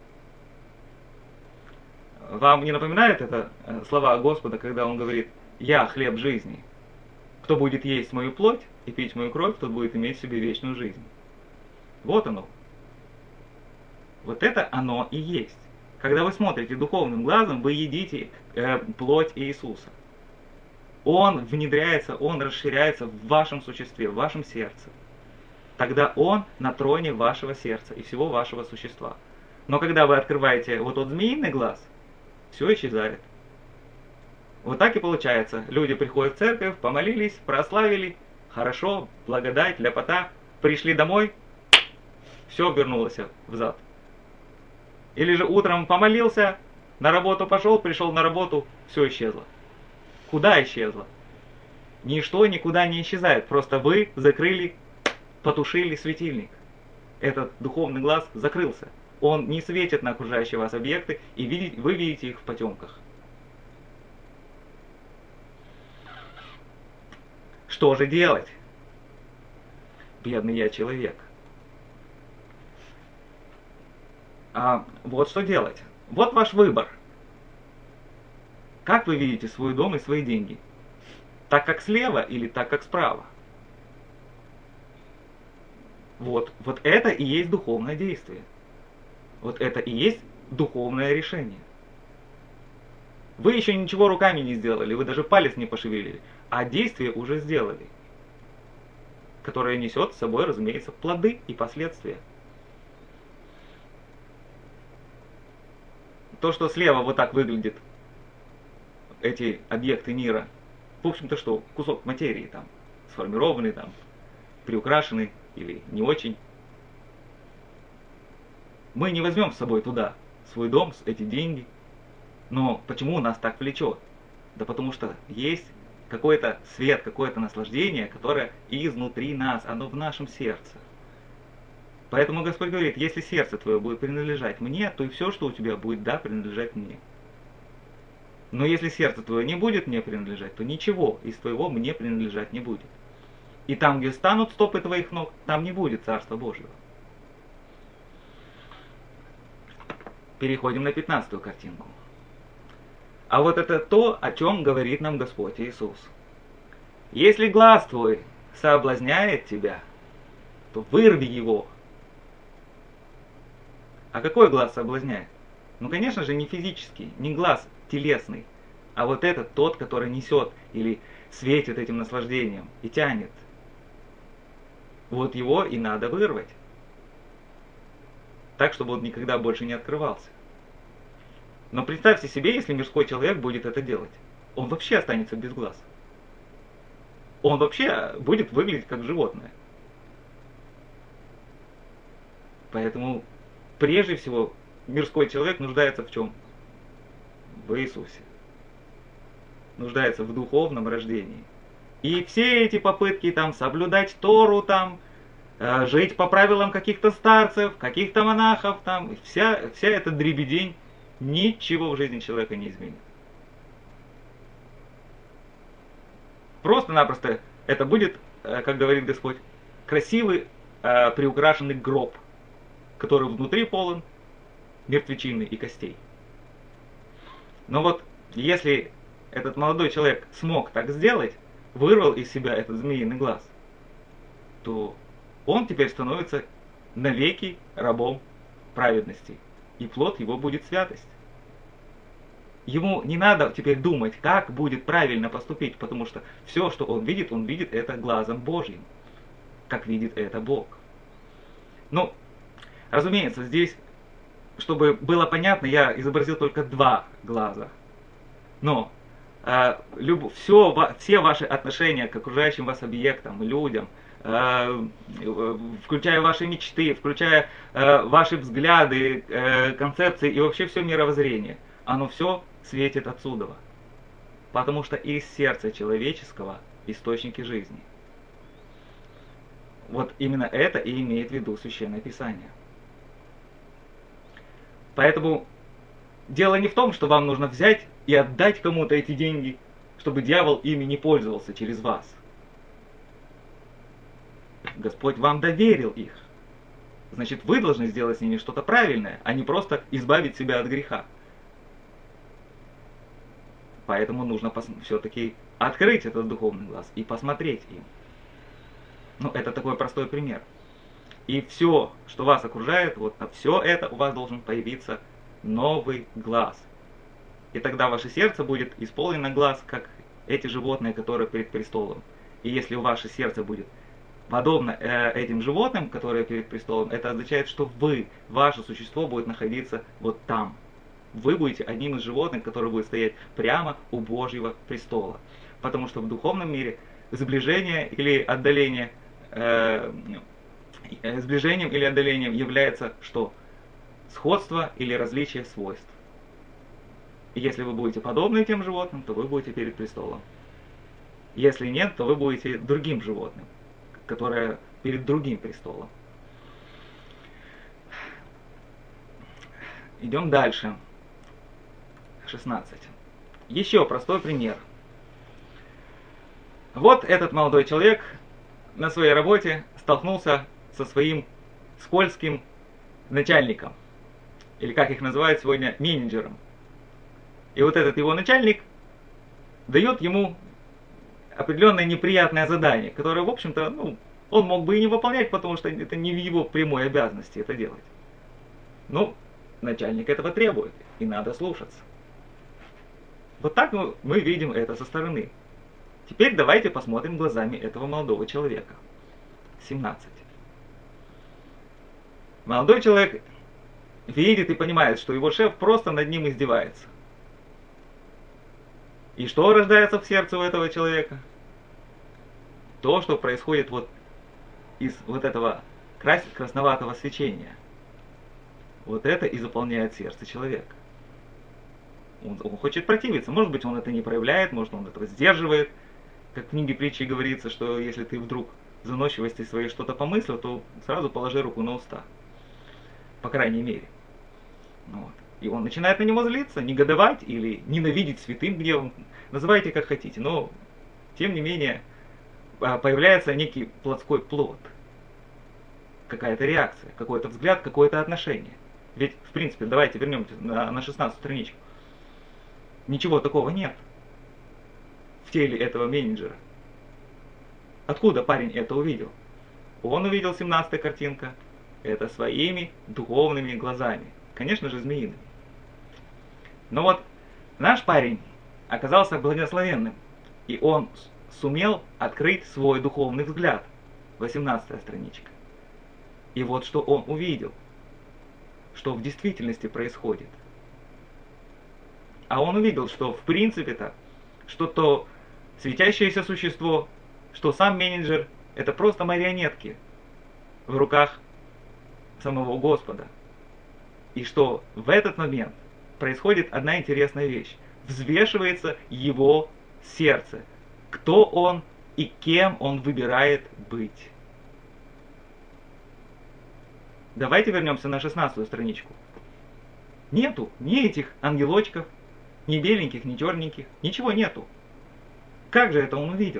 Вам не напоминает это слова Господа, когда Он говорит, я хлеб жизни. Кто будет есть мою плоть и пить мою кровь, тот будет иметь в себе вечную жизнь. Вот оно. Вот это оно и есть. Когда вы смотрите духовным глазом, вы едите э, плоть Иисуса. Он внедряется, Он расширяется в вашем существе, в вашем сердце. Тогда Он на троне вашего сердца и всего вашего существа. Но когда вы открываете вот тот змеиный глаз, все исчезает. Вот так и получается. Люди приходят в церковь, помолились, прославили, хорошо, благодать, ляпота, пришли домой, все вернулось взад. Или же утром помолился, на работу пошел, пришел на работу, все исчезло. Куда исчезло? Ничто никуда не исчезает, просто вы закрыли, потушили светильник. Этот духовный глаз закрылся. Он не светит на окружающие вас объекты, и вы видите их в потемках. Что же делать? Бедный я человек. А вот что делать. Вот ваш выбор. Как вы видите свой дом и свои деньги? Так как слева или так как справа? Вот, вот это и есть духовное действие. Вот это и есть духовное решение. Вы еще ничего руками не сделали, вы даже палец не пошевелили, а действие уже сделали, которое несет с собой, разумеется, плоды и последствия. То, что слева вот так выглядит, эти объекты мира, в общем-то что, кусок материи там, сформированный там, приукрашенный или не очень. Мы не возьмем с собой туда свой дом, эти деньги. Но почему нас так влечет? Да потому что есть какой-то свет, какое-то наслаждение, которое изнутри нас, оно в нашем сердце. Поэтому Господь говорит, если сердце твое будет принадлежать мне, то и все, что у тебя будет, да, принадлежать мне. Но если сердце твое не будет мне принадлежать, то ничего из твоего мне принадлежать не будет. И там, где станут стопы твоих ног, там не будет Царства Божьего. Переходим на пятнадцатую картинку. А вот это то, о чем говорит нам Господь Иисус. Если глаз твой соблазняет тебя, то вырви его. А какой глаз соблазняет? Ну, конечно же, не физический, не глаз телесный, а вот этот, тот, который несет или светит этим наслаждением и тянет. Вот его и надо вырвать. Так, чтобы он никогда больше не открывался. Но представьте себе, если мирской человек будет это делать. Он вообще останется без глаз. Он вообще будет выглядеть как животное. Поэтому, прежде всего, мирской человек нуждается в чем? В Иисусе. нуждается в духовном рождении. И все эти попытки там соблюдать Тору, там, э, жить по правилам каких-то старцев, каких-то монахов, там, вся, вся эта дребедень ничего в жизни человека не изменит. Просто-напросто это будет, э, как говорит Господь, красивый, э, приукрашенный гроб, который внутри полон мертвечины и костей. Но вот если этот молодой человек смог так сделать, вырвал из себя этот змеиный глаз, то он теперь становится навеки рабом праведности, и плод его будет святость. Ему не надо теперь думать, как будет правильно поступить, потому что все, что он видит, он видит это глазом Божьим, как видит это Бог. Ну, разумеется, здесь, чтобы было понятно, я изобразил только два глаза. Но э, люб, все, все ваши отношения к окружающим вас объектам, людям, э, включая ваши мечты, включая э, ваши взгляды, э, концепции и вообще все мировоззрение, оно все светит отсюда. Потому что из сердца человеческого источники жизни. Вот именно это и имеет в виду Священное Писание. Поэтому дело не в том, что вам нужно взять и отдать кому-то эти деньги, чтобы дьявол ими не пользовался через вас. Господь вам доверил их. Значит, вы должны сделать с ними что-то правильное, а не просто избавить себя от греха. Поэтому нужно все-таки открыть этот духовный глаз и посмотреть им. Ну, это такой простой пример. И все, что вас окружает, вот на все это у вас должен появиться новый глаз. И тогда ваше сердце будет исполнено глаз, как эти животные, которые перед престолом. И если ваше сердце будет подобно э, этим животным, которые перед престолом, это означает, что вы, ваше существо будет находиться вот там. Вы будете одним из животных, который будет стоять прямо у Божьего престола. Потому что в духовном мире сближение или отдаление э, Сближением или отдалением является что? Сходство или различие свойств. И если вы будете подобны тем животным, то вы будете перед престолом. Если нет, то вы будете другим животным, которое перед другим престолом. Идем дальше. шестнадцать. Еще простой пример. Вот этот молодой человек на своей работе столкнулся со своим скользким начальником, или как их называют сегодня, менеджером. И вот этот его начальник дает ему определенное неприятное задание, которое, в общем-то, ну, он мог бы и не выполнять, потому что это не в его прямой обязанности это делать. Но начальник этого требует, и надо слушаться. Вот так мы, мы видим это со стороны. Теперь давайте посмотрим глазами этого молодого человека. семнадцать. Молодой человек видит и понимает, что его шеф просто над ним издевается. И что рождается в сердце у этого человека? То, что происходит вот из вот этого крас- красноватого свечения. Вот это и заполняет сердце человека. Он, он хочет противиться. Может быть, он это не проявляет, может, он этого сдерживает. Как в книге притчи говорится, что если ты вдруг в заносчивости своей что-то помыслил, то сразу положи руку на уста. По крайней мере. Вот. И он начинает на него злиться, негодовать или ненавидеть святым гневом. Называйте как хотите, но тем не менее появляется некий плотской плод. Какая-то реакция, какой-то взгляд, какое-то отношение. Ведь, в принципе, давайте вернемся на, на шестнадцатую страничку. Ничего такого нет в теле этого менеджера. Откуда парень это увидел? Он увидел, семнадцатая картинка, это своими духовными глазами. Конечно же, змеиными. Но вот наш парень оказался благословенным, и он сумел открыть свой духовный взгляд. восемнадцатая страничка. И вот что он увидел, что в действительности происходит. А он увидел, что в принципе-то, что то светящееся существо, что сам менеджер, это просто марионетки в руках самого Господа. И что в этот момент происходит одна интересная вещь. Взвешивается его сердце, кто он и кем он выбирает быть. Давайте вернемся на шестнадцатую страничку. Нету ни этих ангелочков, ни беленьких, ни черненьких, ничего нету. Как же это он увидел?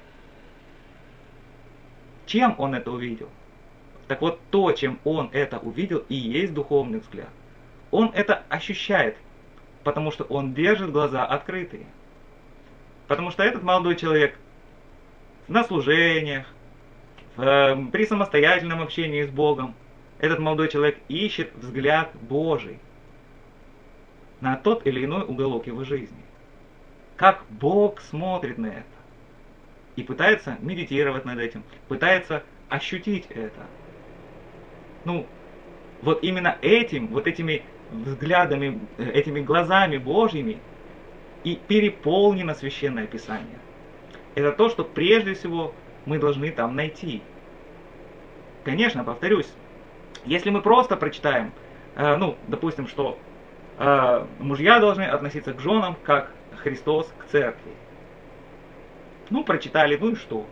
Чем он это увидел? Так вот, то, чем он это увидел, и есть духовный взгляд. Он это ощущает, потому что он держит глаза открытые. Потому что этот молодой человек на служениях, э, при самостоятельном общении с Богом, этот молодой человек ищет взгляд Божий на тот или иной уголок его жизни. Как Бог смотрит на это. И пытается медитировать над этим, пытается ощутить это. Ну, вот именно этим, вот этими взглядами, этими глазами Божьими и переполнено Священное Писание. Это то, что прежде всего мы должны там найти. Конечно, повторюсь, если мы просто прочитаем, э, ну, допустим, что э, мужья должны относиться к женам, как Христос к церкви. Ну, прочитали, ну и что?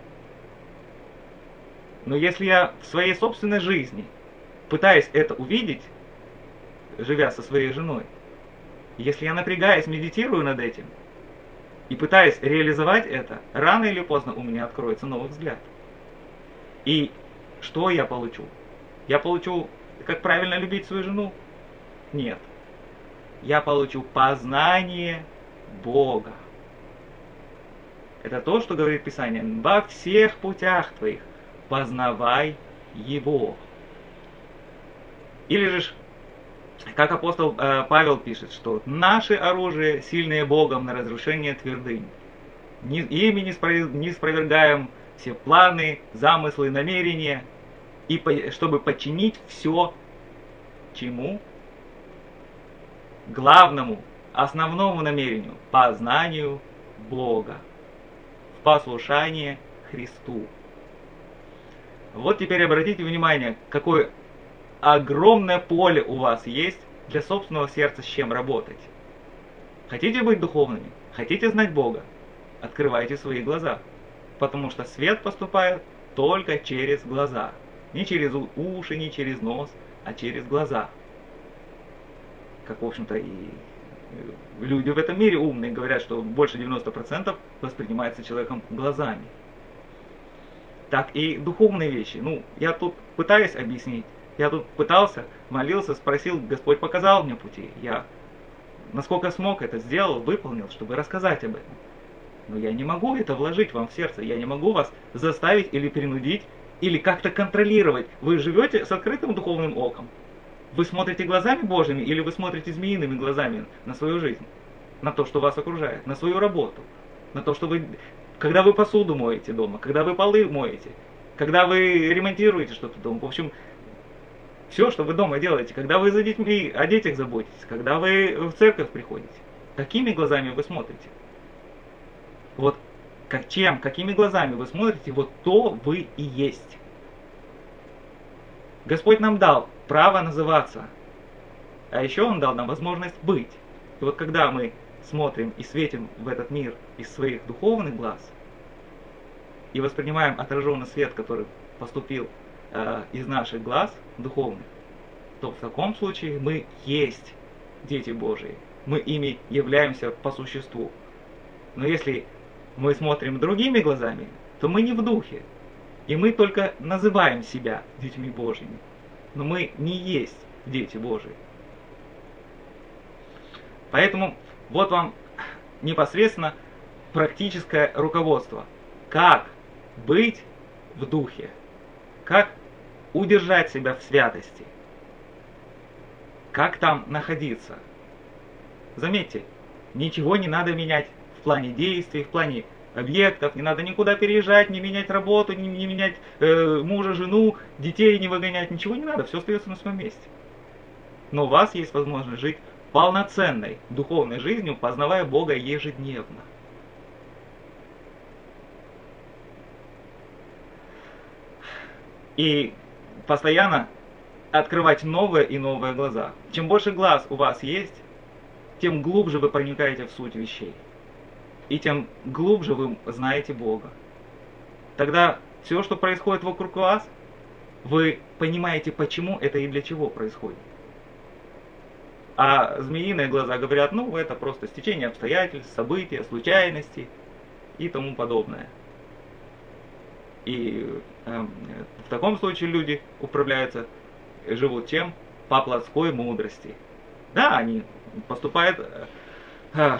Но если я в своей собственной жизни пытаюсь это увидеть, живя со своей женой, если я напрягаюсь, медитирую над этим и пытаюсь реализовать это, рано или поздно у меня откроется новый взгляд. И что я получу? Я получу, как правильно любить свою жену? Нет. Я получу познание Бога. Это то, что говорит Писание. Во всех путях твоих познавай Его. Или же, как апостол э, Павел пишет, что наше оружие, сильное Богом на разрушение твердынь. Не, ими не, спровер, не спровергаем все планы, замыслы, намерения, и по, чтобы подчинить все чему? Главному, основному намерению, познанию Бога, в послушание Христу. Вот теперь обратите внимание, какое огромное поле у вас есть для собственного сердца, с чем работать. Хотите быть духовными? Хотите знать Бога? Открывайте свои глаза. Потому что свет поступает только через глаза. Не через уши, не через нос, а через глаза. Как, в общем-то, и люди в этом мире умные говорят, что больше девяноста процентов воспринимается человеком глазами. Так и духовные вещи. Ну, я тут пытаюсь объяснить. Я тут пытался, молился, спросил, Господь показал мне пути. Я, насколько смог, это сделал, выполнил, чтобы рассказать об этом. Но я не могу это вложить вам в сердце. Я не могу вас заставить или принудить, или как-то контролировать. Вы живете с открытым духовным оком. Вы смотрите глазами Божьими, или вы смотрите змеиными глазами на свою жизнь, на то, что вас окружает, на свою работу, на то, что вы, когда вы посуду моете дома, когда вы полы моете, когда вы ремонтируете что-то дома. В общем, все, что вы дома делаете, когда вы за детьми, о детях заботитесь, когда вы в церковь приходите, какими глазами вы смотрите? Вот как, чем, какими глазами вы смотрите, вот то вы и есть. Господь нам дал право называться, а еще Он дал нам возможность быть. И вот когда мы смотрим и светим в этот мир из своих духовных глаз и воспринимаем отраженный свет, который поступил э, из наших глаз духовных, то в таком случае мы есть дети Божии. Мы ими являемся по существу. Но если мы смотрим другими глазами, то мы не в духе. И мы только называем себя детьми Божьими. Но мы не есть дети Божии. Поэтому вот вам непосредственно практическое руководство. Как быть в духе. Как удержать себя в святости. Как там находиться. Заметьте, ничего не надо менять в плане действий, в плане объектов, не надо никуда переезжать, не менять работу, не, не менять э, мужа, жену, детей не выгонять, ничего не надо, все остается на своем месте. Но у вас есть возможность жить полноценной духовной жизнью, познавая Бога ежедневно. И постоянно открывать новые и новые глаза. Чем больше глаз у вас есть, тем глубже вы проникаете в суть вещей. и тем глубже вы знаете Бога. Тогда все, что происходит вокруг вас, вы понимаете, почему это и для чего происходит. А змеиные глаза говорят, ну, это просто стечение обстоятельств, события, случайностей и тому подобное. И э, в таком случае люди управляются, живут чем? По плотской мудрости. Да, они поступают... Э, э,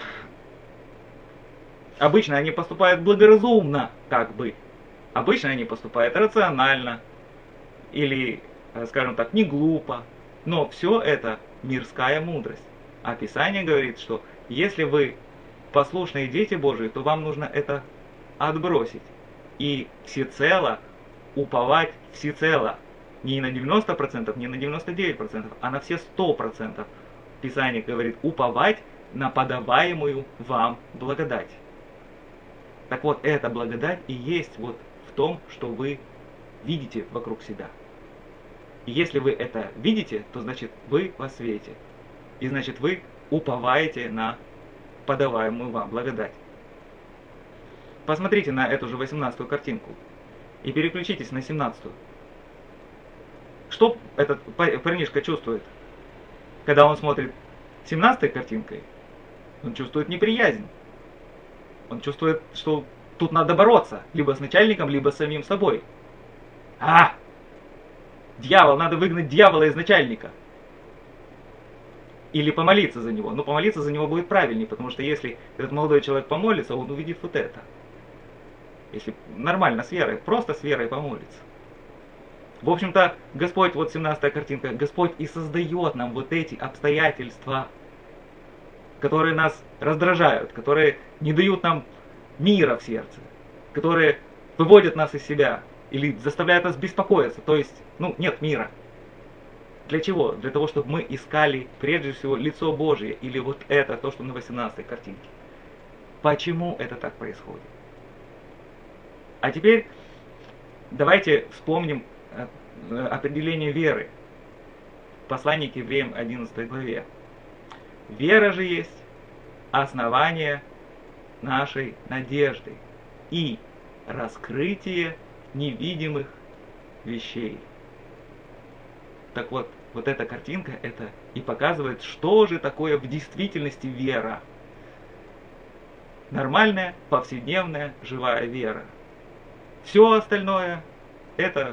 обычно они поступают благоразумно, как бы. Обычно они поступают рационально. Или, э, скажем так, не глупо. Но все это мирская мудрость. А Писание говорит, что если вы послушные дети Божии, то вам нужно это отбросить. И всецело уповать всецело. Не на девяносто процентов, не на девяносто девять процентов, а на все сто процентов. Писание говорит, уповать на подаваемую вам благодать. Так вот, эта благодать и есть вот в том, что вы видите вокруг себя. И если вы это видите, то значит вы во свете. И значит вы уповаете на подаваемую вам благодать. Посмотрите на эту же восемнадцатую картинку и переключитесь на семнадцатую. Что этот парнишка чувствует, когда он смотрит семнадцатой картинкой? Он чувствует неприязнь. Он чувствует, что тут надо бороться, либо с начальником, либо с самим собой. А! Дьявол, надо выгнать дьявола из начальника. Или помолиться за него. Но помолиться за него будет правильнее, потому что если этот молодой человек помолится, он увидит вот это. Если нормально, с верой, просто с верой помолиться. В общем-то, Господь, вот семнадцатая картинка, Господь и создает нам вот эти обстоятельства, которые нас раздражают, которые не дают нам мира в сердце, которые выводят нас из себя или заставляют нас беспокоиться, то есть, ну, нет мира. Для чего? Для того, чтобы мы искали прежде всего лицо Божие, или вот это, то, что на восемнадцатой картинке. Почему это так происходит? А теперь давайте вспомним определение веры. Послание к евреям одиннадцатой главе. Вера же есть основание нашей надежды и раскрытие невидимых вещей. Так вот, вот эта картинка, это и показывает, что же такое в действительности вера. Нормальная, повседневная, живая вера. Все остальное это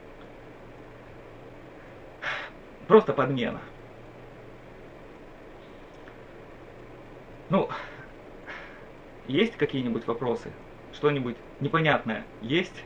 просто подмена. Ну, есть какие-нибудь вопросы? Что-нибудь непонятное есть?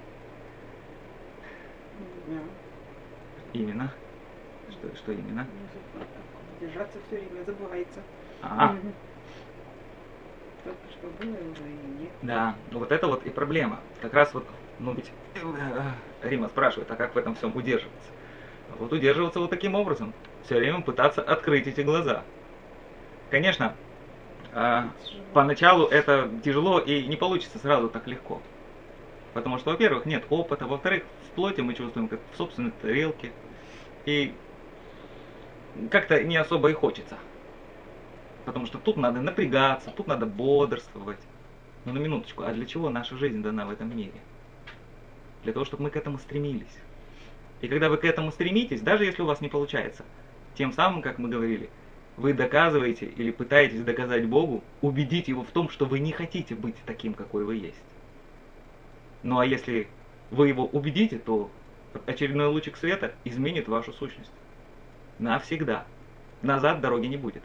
Да. Именно? Что, что именно? Держаться все время забывается. А, Только что было уже и нет. да, ну вот это вот и проблема. Как раз вот, ну ведь Рима спрашивает, а как в этом всем удерживаться? Вот удерживаться вот таким образом. Все время пытаться открыть эти глаза. Конечно, э, поначалу это тяжело и не получится сразу так легко. Потому что, во-первых, нет опыта, во-вторых, в плоти мы чувствуем как в собственной тарелке. И как-то не особо и хочется. Потому что тут надо напрягаться, тут надо бодрствовать. Но на минуточку, а для чего наша жизнь дана в этом мире? Для того, чтобы мы к этому стремились. И когда вы к этому стремитесь, даже если у вас не получается, тем самым, как мы говорили, вы доказываете или пытаетесь доказать Богу, убедить Его в том, что вы не хотите быть таким, какой вы есть. Ну а если вы Его убедите, то очередной лучик света изменит вашу сущность. Навсегда. Назад дороги не будет.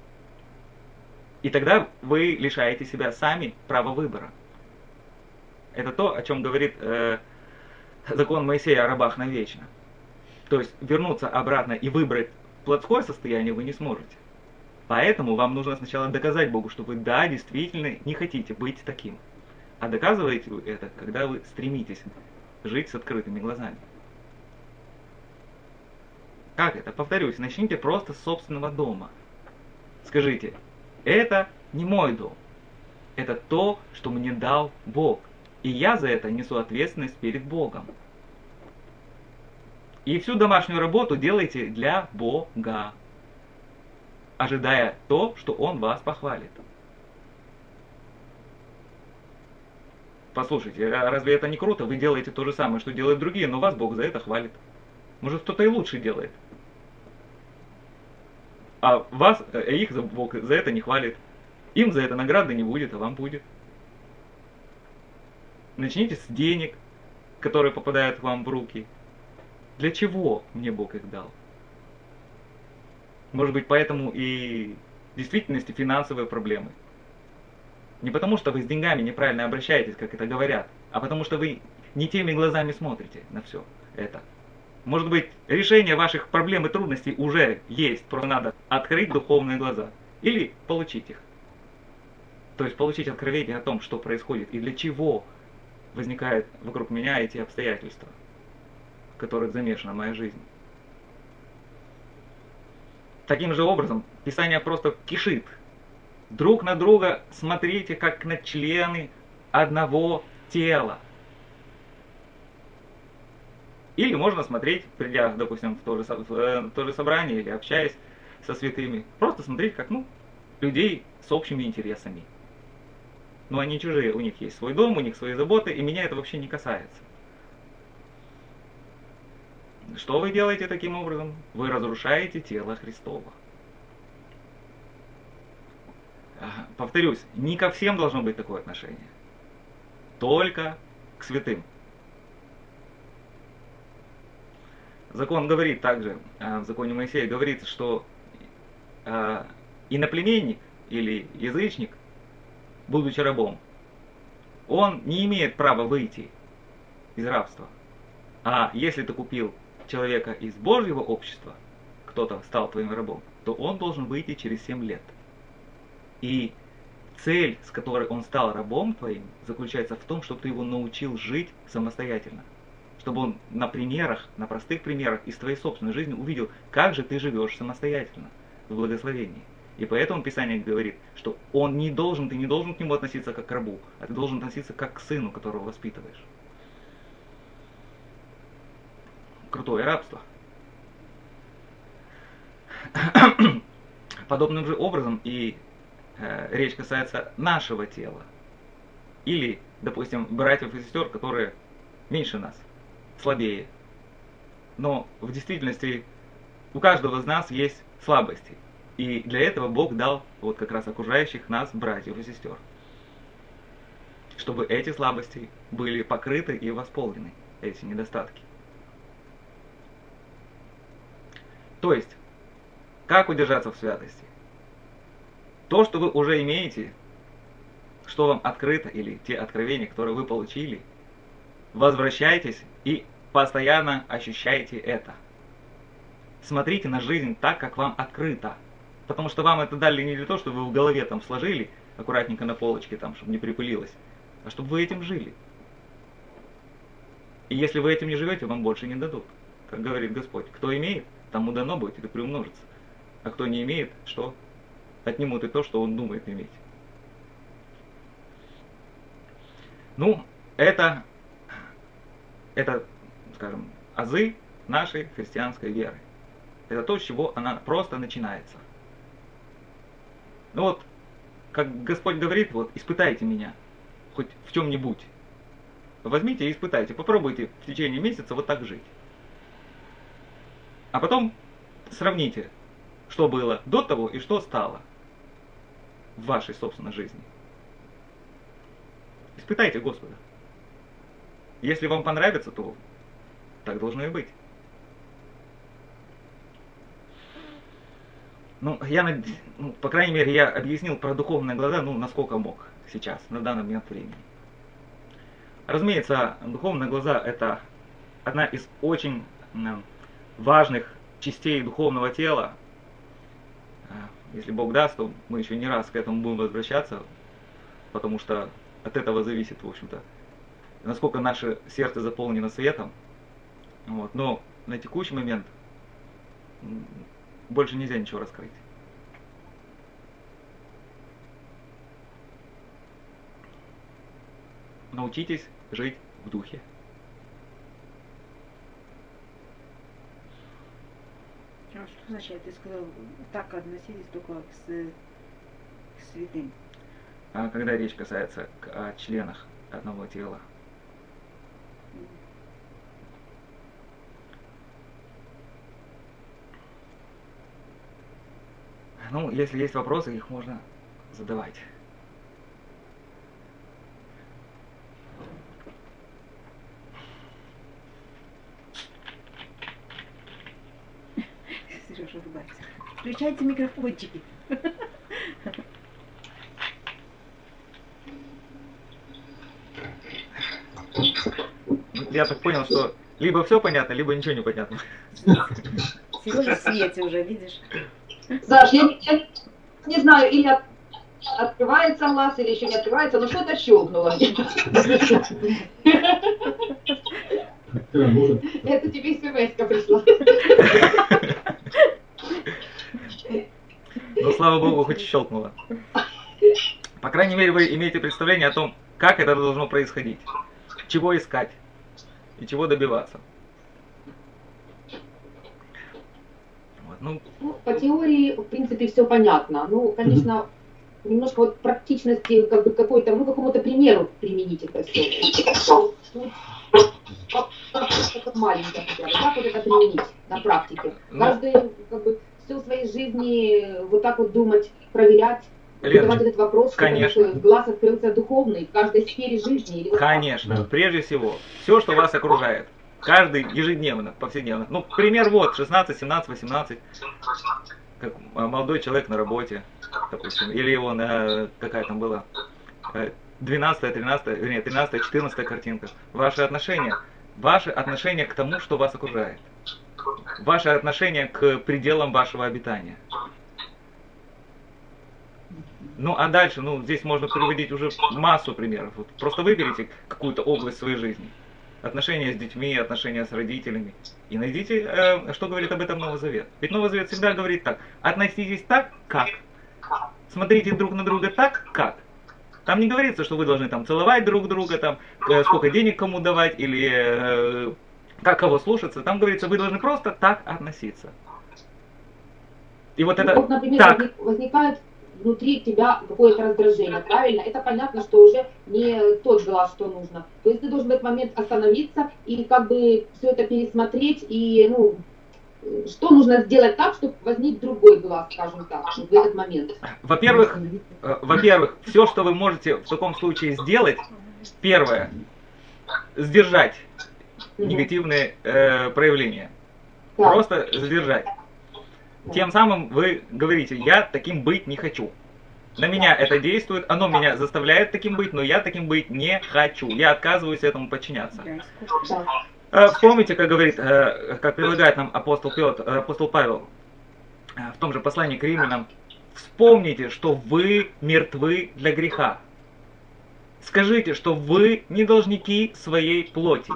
И тогда вы лишаете себя сами права выбора. Это то, о чем говорит э, закон Моисея о рабах навечно. То есть вернуться обратно и выбрать плотское состояние вы не сможете. Поэтому вам нужно сначала доказать Богу, что вы, да, действительно не хотите быть таким. А доказываете вы это, когда вы стремитесь жить с открытыми глазами. Как это? Повторюсь, начните просто с собственного дома. Скажите, это не мой дом. Это то, что мне дал Бог. И я за это несу ответственность перед Богом. И всю домашнюю работу делайте для Бога, ожидая то, что Он вас похвалит. послушайте, а разве это не круто? Вы делаете то же самое, что делают другие, но вас Бог за это хвалит. Может, кто-то и лучше делает. А вас, э, их за- Бог за это не хвалит. Им за это награды не будет, а вам будет. Начните с денег, которые попадают к вам в руки. Для чего мне Бог их дал? Может быть, поэтому и в действительности финансовые проблемы. Не потому, что вы с деньгами неправильно обращаетесь, как это говорят, а потому, что вы не теми глазами смотрите на все это. Может быть, решение ваших проблем и трудностей уже есть, просто надо открыть духовные глаза или получить их. То есть получить откровение о том, что происходит и для чего возникают вокруг меня эти обстоятельства, в которых замешана моя жизнь. Таким же образом, Писание просто кишит. Друг на друга смотрите, как на члены одного тела. Или можно смотреть, придя, допустим, в то же, в, э, в то же собрание или общаясь со святыми, просто смотреть как, ну, людей с общими интересами. Но они чужие, у них есть свой дом, у них свои заботы, и меня это вообще не касается. Что вы делаете таким образом? Вы разрушаете тело Христово. Повторюсь, не ко всем должно быть такое отношение. Только к святым. Закон говорит также, в законе Моисея говорится, что иноплеменник или язычник, будучи рабом, он не имеет права выйти из рабства. А если ты купил человека из Божьего общества, кто-то стал твоим рабом, то он должен выйти через семь лет. И цель, с которой он стал рабом твоим, заключается в том, чтобы ты его научил жить самостоятельно. Чтобы он на примерах, на простых примерах из твоей собственной жизни увидел, как же ты живешь самостоятельно в благословении. И поэтому Писание говорит, что он не должен, ты не должен к нему относиться как к рабу, а ты должен относиться как к сыну, которого воспитываешь. Крутое рабство. Подобным же образом и э, речь касается нашего тела. Или, допустим, братьев и сестер, которые меньше нас, слабее. Но в действительности у каждого из нас есть слабости. И для этого Бог дал вот как раз окружающих нас братьев и сестер. Чтобы эти слабости были покрыты и восполнены, эти недостатки. То есть, как удержаться в святости? То, что вы уже имеете, что вам открыто, или те откровения, которые вы получили, возвращайтесь и постоянно ощущайте это. Смотрите на жизнь так, как вам открыто. Потому что вам это дали не для того, чтобы вы в голове там сложили, аккуратненько на полочке, там, чтобы не припылилось, а чтобы вы этим жили. И если вы этим не живете, вам больше не дадут. Как говорит Господь, кто имеет, тому дано будет, это приумножится. А кто не имеет, что? Отнимут и то, что он думает иметь. Ну, это, это, скажем, азы нашей христианской веры. Это то, с чего она просто начинается. Ну вот, как Господь говорит, вот, испытайте меня, хоть в чем-нибудь. Возьмите и испытайте, попробуйте в течение месяца вот так жить. А потом сравните, что было до того и что стало в вашей собственной жизни. Испытайте Господа. Если вам понравится, то так должно и быть. Ну, я, ну, по крайней мере, я объяснил про духовные глаза, ну, насколько мог сейчас, на данный момент времени. Разумеется, духовные глаза – это одна из очень важных частей духовного тела. Если Бог даст, то мы еще не раз к этому будем возвращаться, потому что от этого зависит, в общем-то, насколько наше сердце заполнено светом. Вот. Но на текущий момент больше нельзя ничего раскрыть. Научитесь жить в духе. А что означает? Ты сказал, так относились только к, с, к святым. А когда речь касается о членах одного тела. Ну, если есть вопросы, их можно задавать. Сережа улыбается. Включайте микрофончики. Я так понял, что либо все понятно, либо ничего не понятно. Сережа в свете уже, видишь? Саш, я, я не знаю, или от, открывается глаз, или еще не открывается, но что-то щелкнуло. Это тебе смс-ка пришла. Ну, слава богу, хоть щелкнуло. По крайней мере, вы имеете представление о том, как это должно происходить, чего искать и чего добиваться. Вот, ну, Ну, по теории, в принципе, все понятно. Ну, конечно, немножко вот практичности, как бы какой-то, ну, какому-то примеру применить это все. Как, как, как маленькое хотя бы, как вот это применить на практике? Ну. Каждый, как бы, все в своей жизни вот так вот думать, проверять, Леночка, задавать этот вопрос, что конечно. потому что глаз открылся духовный в каждой сфере жизни. Или вот так. Конечно, прежде всего, все, что вас окружает, каждый ежедневно, повседневно. Ну, пример вот, шестнадцать, семнадцать, восемнадцать, как молодой человек на работе, допустим, или его на, какая там была, двенадцатая, тринадцатая, вернее, тринадцатая, четырнадцатая картинка. Ваши отношения, ваши отношения к тому, что вас окружает. Ваше отношение к пределам вашего обитания. Ну, а дальше, ну, здесь можно приводить уже массу примеров. Вот просто выберите какую-то область своей жизни. Отношения с детьми, отношения с родителями. И найдите, э, что говорит об этом Новый Завет. Ведь Новый Завет всегда говорит так. Относитесь так, как. Смотрите друг на друга так, как. Там не говорится, что вы должны там целовать друг друга, там, э, сколько денег кому давать, или э, как кого слушаться. Там говорится, вы должны просто так относиться. И вот Ну, это вот, например, так. возник- возникает внутри тебя какое-то раздражение, правильно? Это понятно, что уже не тот глаз, что нужно. То есть ты должен в этот момент остановиться и как бы все это пересмотреть, и, ну, что нужно сделать так, чтобы возник другой глаз, скажем так, в этот момент. Во-первых, э, во-первых, все, что вы можете в таком случае сделать, первое, сдержать Мгм. негативные э, проявления. Так. Просто сдержать. Тем самым вы говорите, я таким быть не хочу. На меня это действует, оно меня заставляет таким быть, но я таким быть не хочу. Я отказываюсь этому подчиняться. Да, сколько. Да. Э, Помните, как говорит, э, как предлагает нам апостол Петр, э, апостол Павел э, в том же послании к римлянам, вспомните, что вы мертвы для греха. Скажите, что вы не должники своей плоти.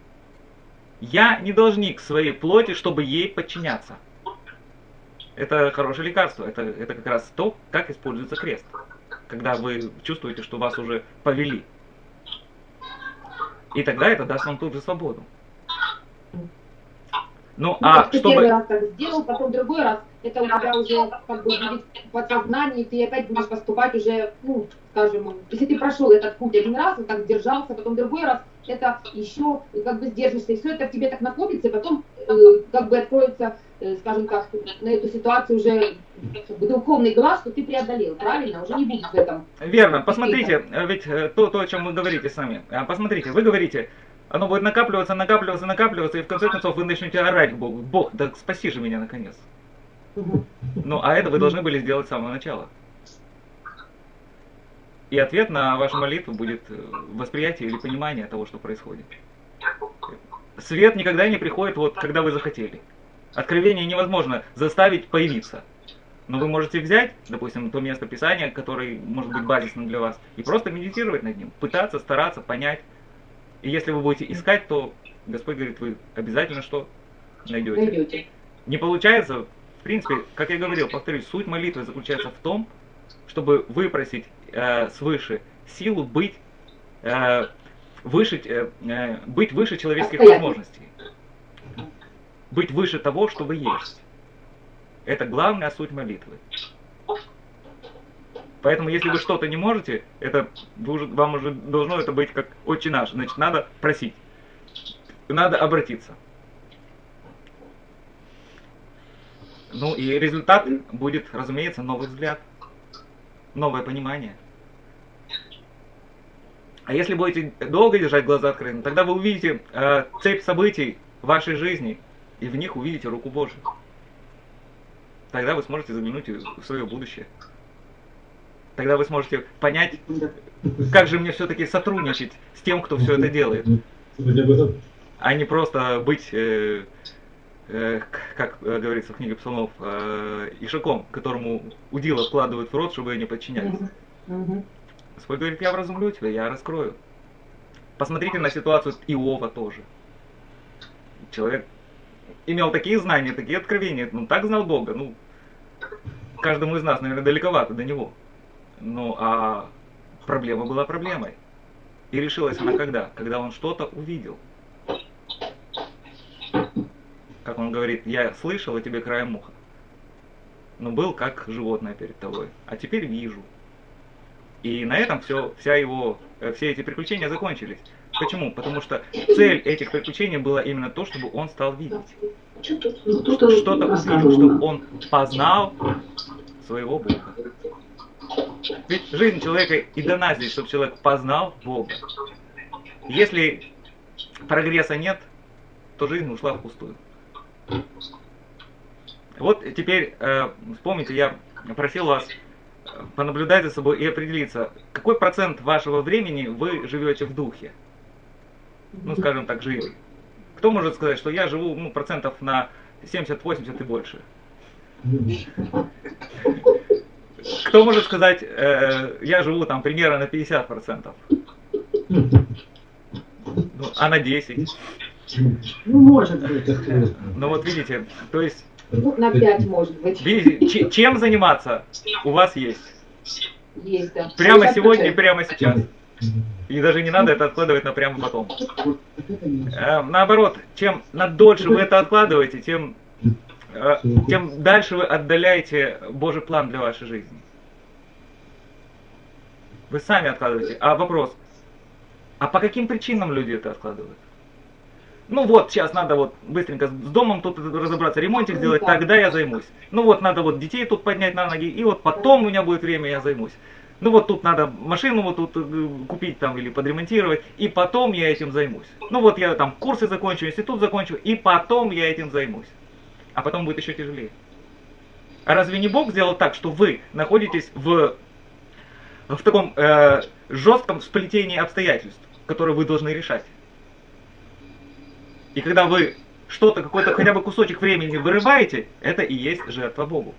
Я не должник своей плоти, чтобы ей подчиняться. Это хорошее лекарство. Это, это как раз то, как используется крест. Когда вы чувствуете, что вас уже повели. И тогда это даст вам тут же свободу. Ну, Ну, а вот ты первый чтобы... раз так сделал, потом другой раз, это у тебя уже как бы будет в подсознании, ты опять будешь поступать уже, ну, скажем, если ты прошел этот путь один раз, вот так держался, потом другой раз, это еще как бы сдержишься, и все это в тебе так накопится, и потом э, как бы откроется, э, скажем так, на эту ситуацию уже как бы духовный глаз, что ты преодолел, правильно? Уже не будет в этом. Верно, посмотрите, э, ведь э, то, то, о чем вы говорите сами. А, Посмотрите, вы говорите, оно будет накапливаться, накапливаться, накапливаться, и в конце концов вы начнете орать Богу. Бог, да спаси же меня наконец. Мгм. Ну, а это вы должны были сделать с самого начала. И ответ на вашу молитву будет э, восприятие или понимание того, что происходит. Свет никогда не приходит, вот, когда вы захотели. Откровение невозможно заставить появиться. Но вы можете взять, допустим, то место Писания, которое может быть базисным для вас, и просто медитировать над ним, пытаться, стараться, понять. И если вы будете искать, то Господь говорит, вы обязательно что найдете. Найдете. Не получается, в принципе, как я говорил, повторюсь, суть молитвы заключается в том, чтобы выпросить э, свыше силу быть, э, выше, э, э, быть выше человеческих возможностей. Быть выше того, что вы есть. Это главная суть молитвы. Поэтому, если вы что-то не можете, это вы уже, вам уже должно это быть как «Отче наш». Значит, надо просить, надо обратиться. Ну и результат будет, разумеется, новый взгляд, новое понимание. А если будете долго держать глаза открытыми, тогда вы увидите э, цепь событий в вашей жизни, и в них увидите руку Божию. Тогда вы сможете заглянуть в свое будущее. Тогда вы сможете понять, как же мне все-таки сотрудничать с тем, кто все это делает. А не просто быть, э, э, как говорится в книге Псалмов, э, ишаком, которому удила вкладывают в рот, чтобы не подчинялись. Господь говорит: я вразумлю тебя, я раскрою. Посмотрите на ситуацию Иова тоже. Человек имел такие знания, такие откровения, ну так знал Бога, ну каждому из нас, наверное, далековато до него. Ну а проблема была проблемой. И решилась она когда? Когда он что-то увидел. Как он говорит: я слышал о тебе краем уха, но был как животное перед тобой, а теперь вижу. И на этом все, вся его, все эти приключения закончились. Почему? Потому что цель этих приключений была именно то, чтобы он стал видеть. Что-то увидел, чтобы он познал своего Бога. Ведь жизнь человека и дана здесь, чтобы человек познал Бога. Если прогресса нет, то жизнь ушла впустую. Вот теперь э, вспомните, я просил вас понаблюдать за собой и определиться, какой процент вашего времени вы живете в духе. Ну, скажем так, живы. Кто может сказать, что я живу ну, процентов на семьдесят-восемьдесят и больше? Кто может сказать, э, я живу там примерно на пятьдесят процентов? Ну, а на десять? Ну, может быть. Ну вот видите, то есть... Ну, на пять может быть. Видите, чем заниматься у вас есть? Есть, да. Прямо сегодня и прямо сейчас. И даже не надо это откладывать на прямо потом. Э, наоборот, чем надольше вы это откладываете, тем, э, тем дальше вы отдаляете Божий план для вашей жизни. Вы сами откладываете. А вопрос, а по каким причинам люди это откладывают? Ну вот, сейчас надо вот быстренько с домом тут разобраться, ремонтик сделать, тогда я займусь. Ну вот, надо вот детей тут поднять на ноги, и вот потом у меня будет время, я займусь. Ну вот тут надо машину вот тут купить там или подремонтировать, и потом я этим займусь. Ну вот я там курсы закончу, институт закончу, и потом я этим займусь. А потом будет еще тяжелее. А разве не Бог сделал так, что вы находитесь в, в таком э, жестком сплетении обстоятельств, которые вы должны решать? И когда вы что-то, какой-то хотя бы кусочек времени вырываете, это и есть жертва Богу.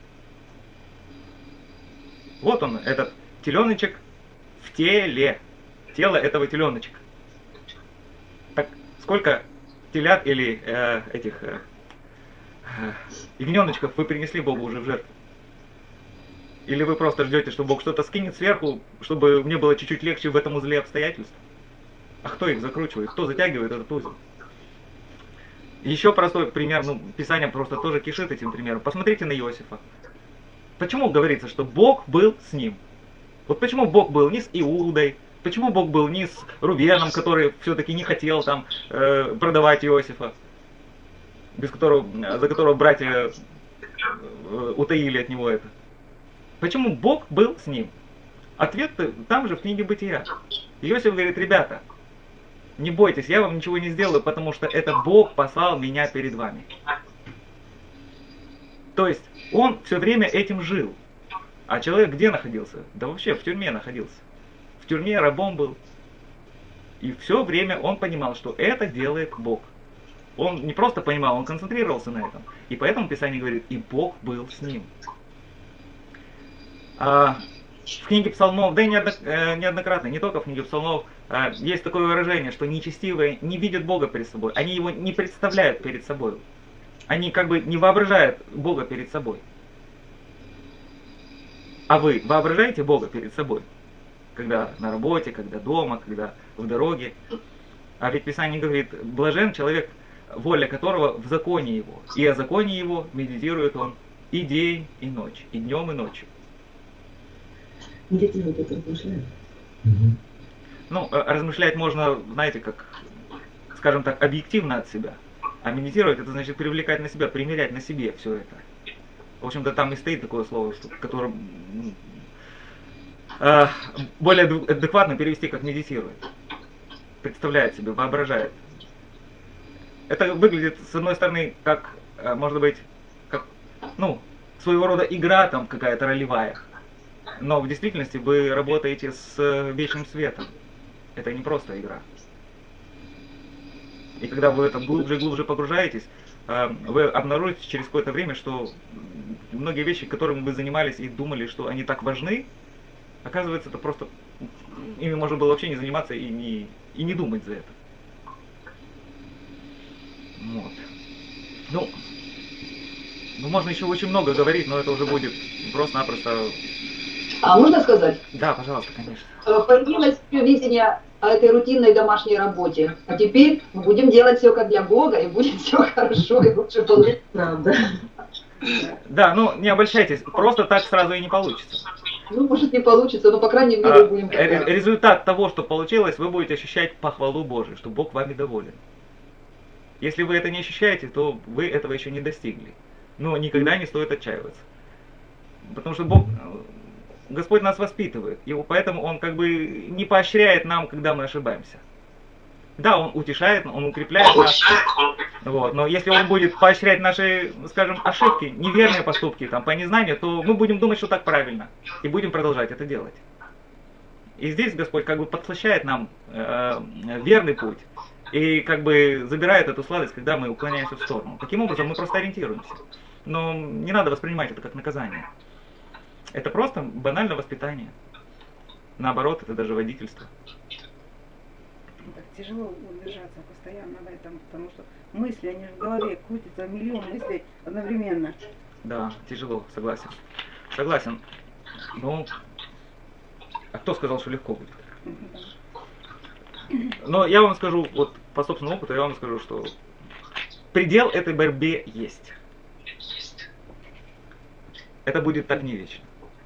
Вот он, этот теленочек в теле. Тело этого теленочка. Так сколько телят или э, этих э, э, ягненочков вы принесли Богу уже в жертву? Или вы просто ждете, что Бог что-то скинет сверху, чтобы мне было чуть-чуть легче в этом узле обстоятельств? А кто их закручивает? Кто затягивает этот узел? Еще простой пример, ну, Писание просто тоже кишит этим примером. Посмотрите на Иосифа. Почему говорится, что Бог был с ним? Вот почему Бог был не с Иудой, почему Бог был не с Рувеном, который все-таки не хотел там э, продавать Иосифа, без которого, за которого братья э, утаили от него это? Почему Бог был с ним? Ответ там же в книге Бытия. Иосиф говорит: ребята, не бойтесь, я вам ничего не сделаю, потому что это Бог послал меня перед вами. То есть он все время этим жил. А человек где находился? Да вообще в тюрьме находился. В тюрьме рабом был. И все время он понимал, что это делает Бог. Он не просто понимал, он концентрировался на этом. И поэтому Писание говорит: и Бог был с ним. А в книге Псалмов, да и неоднократно, не только в книге Псалмов, есть такое выражение, что нечестивые не видят Бога перед собой. Они его не представляют перед собой. Они как бы не воображают Бога перед собой. А вы воображаете Бога перед собой? Когда на работе, когда дома, когда в дороге. А ведь Писание говорит: блажен человек, воля которого в законе его. И о законе его медитирует он и день, и ночь, и днем, и ночью. Медитируют, это размышляют. Мгм. Ну, э, размышлять можно, знаете, как, скажем так, объективно от себя. А медитировать это значит привлекать на себя, примерять на себе все это. В общем-то, там и стоит такое слово, что, которое м, э, более аду- адекватно перевести как медитирует. Представляет себе, воображает. Это выглядит, с одной стороны, как, э, может быть, как, ну, своего рода игра там какая-то ролевая. Но в действительности вы работаете с э, вечным светом. Это не просто игра. И когда вы в это глубже и глубже погружаетесь, э, вы обнаружите через какое-то время, что многие вещи, которыми вы занимались и думали, что они так важны, оказывается, это просто ими можно было вообще не заниматься и не, и не думать за это. Вот. Ну, ну, можно еще очень много говорить, но это уже будет просто-напросто... А можно сказать? Да, пожалуйста, конечно. Э, Появилось видение о этой рутинной домашней работе. А теперь мы будем делать все как для Бога, и будет все хорошо, и лучше получится. Правда. Да, ну не обольщайтесь, просто так сразу и не получится. Ну, может, не получится, но, по крайней мере, А, будем ре- пытаться. результат того, что получилось, вы будете ощущать похвалу Божию, что Бог вами доволен. Если вы это не ощущаете, то вы этого еще не достигли. Но никогда не стоит отчаиваться. Потому что Бог, Господь нас воспитывает, и поэтому Он как бы не поощряет нам, когда мы ошибаемся. Да, Он утешает, Он укрепляет нас. Вот. Но если Он будет поощрять наши, скажем, ошибки, неверные поступки, там, по незнанию, то мы будем думать, что так правильно. И будем продолжать это делать. И здесь Господь как бы подслащает нам э, верный путь. И как бы забирает эту сладость, когда мы уклоняемся в сторону. Таким образом мы просто ориентируемся. Но не надо воспринимать это как наказание. Это просто банальное воспитание. Наоборот, это даже водительство. Так тяжело удержаться постоянно в этом, потому что мысли, они же в голове крутятся, миллион мыслей одновременно. Да, тяжело, согласен. Согласен. Ну, а кто сказал, что легко будет? Но я вам скажу, вот по собственному опыту, я вам скажу, что предел этой борьбе есть. Это будет так не вечно.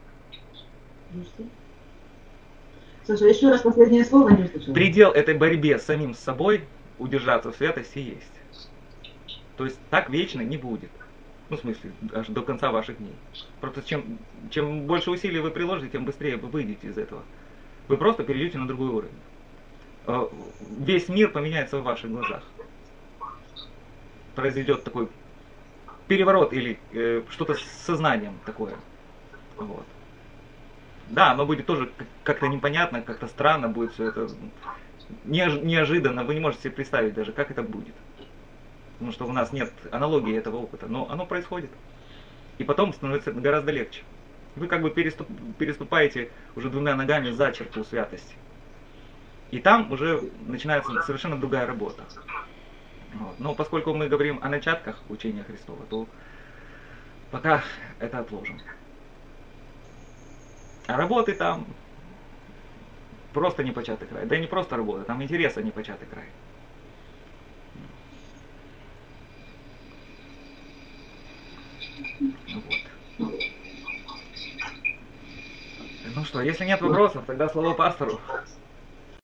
Саша, еще раз последнее слово не услышала. Предел этой борьбе с самим собой удержаться в святости есть. То есть так вечно не будет. Ну, в смысле, аж до конца ваших дней. Просто чем, чем больше усилий вы приложите, тем быстрее вы выйдете из этого. Вы просто перейдете на другой уровень. Э, Весь мир поменяется в ваших глазах. Произойдет такой переворот или э, что-то с сознанием такое. Вот. Да, оно будет тоже как- как-то непонятно, как-то странно будет все это. Неож- неожиданно, вы не можете себе представить даже, как это будет. Потому что у нас нет аналогии этого опыта, но оно происходит. И потом становится гораздо легче. Вы как бы переступ- переступаете уже двумя ногами за черту святости. И там уже начинается совершенно другая работа. Вот. Но поскольку мы говорим о начатках учения Христова, то пока это отложим. А работы там просто непочатый край. Да и не просто работа, там интереса непочатый край. Вот. Ну что, если нет вопросов, тогда слово пастору.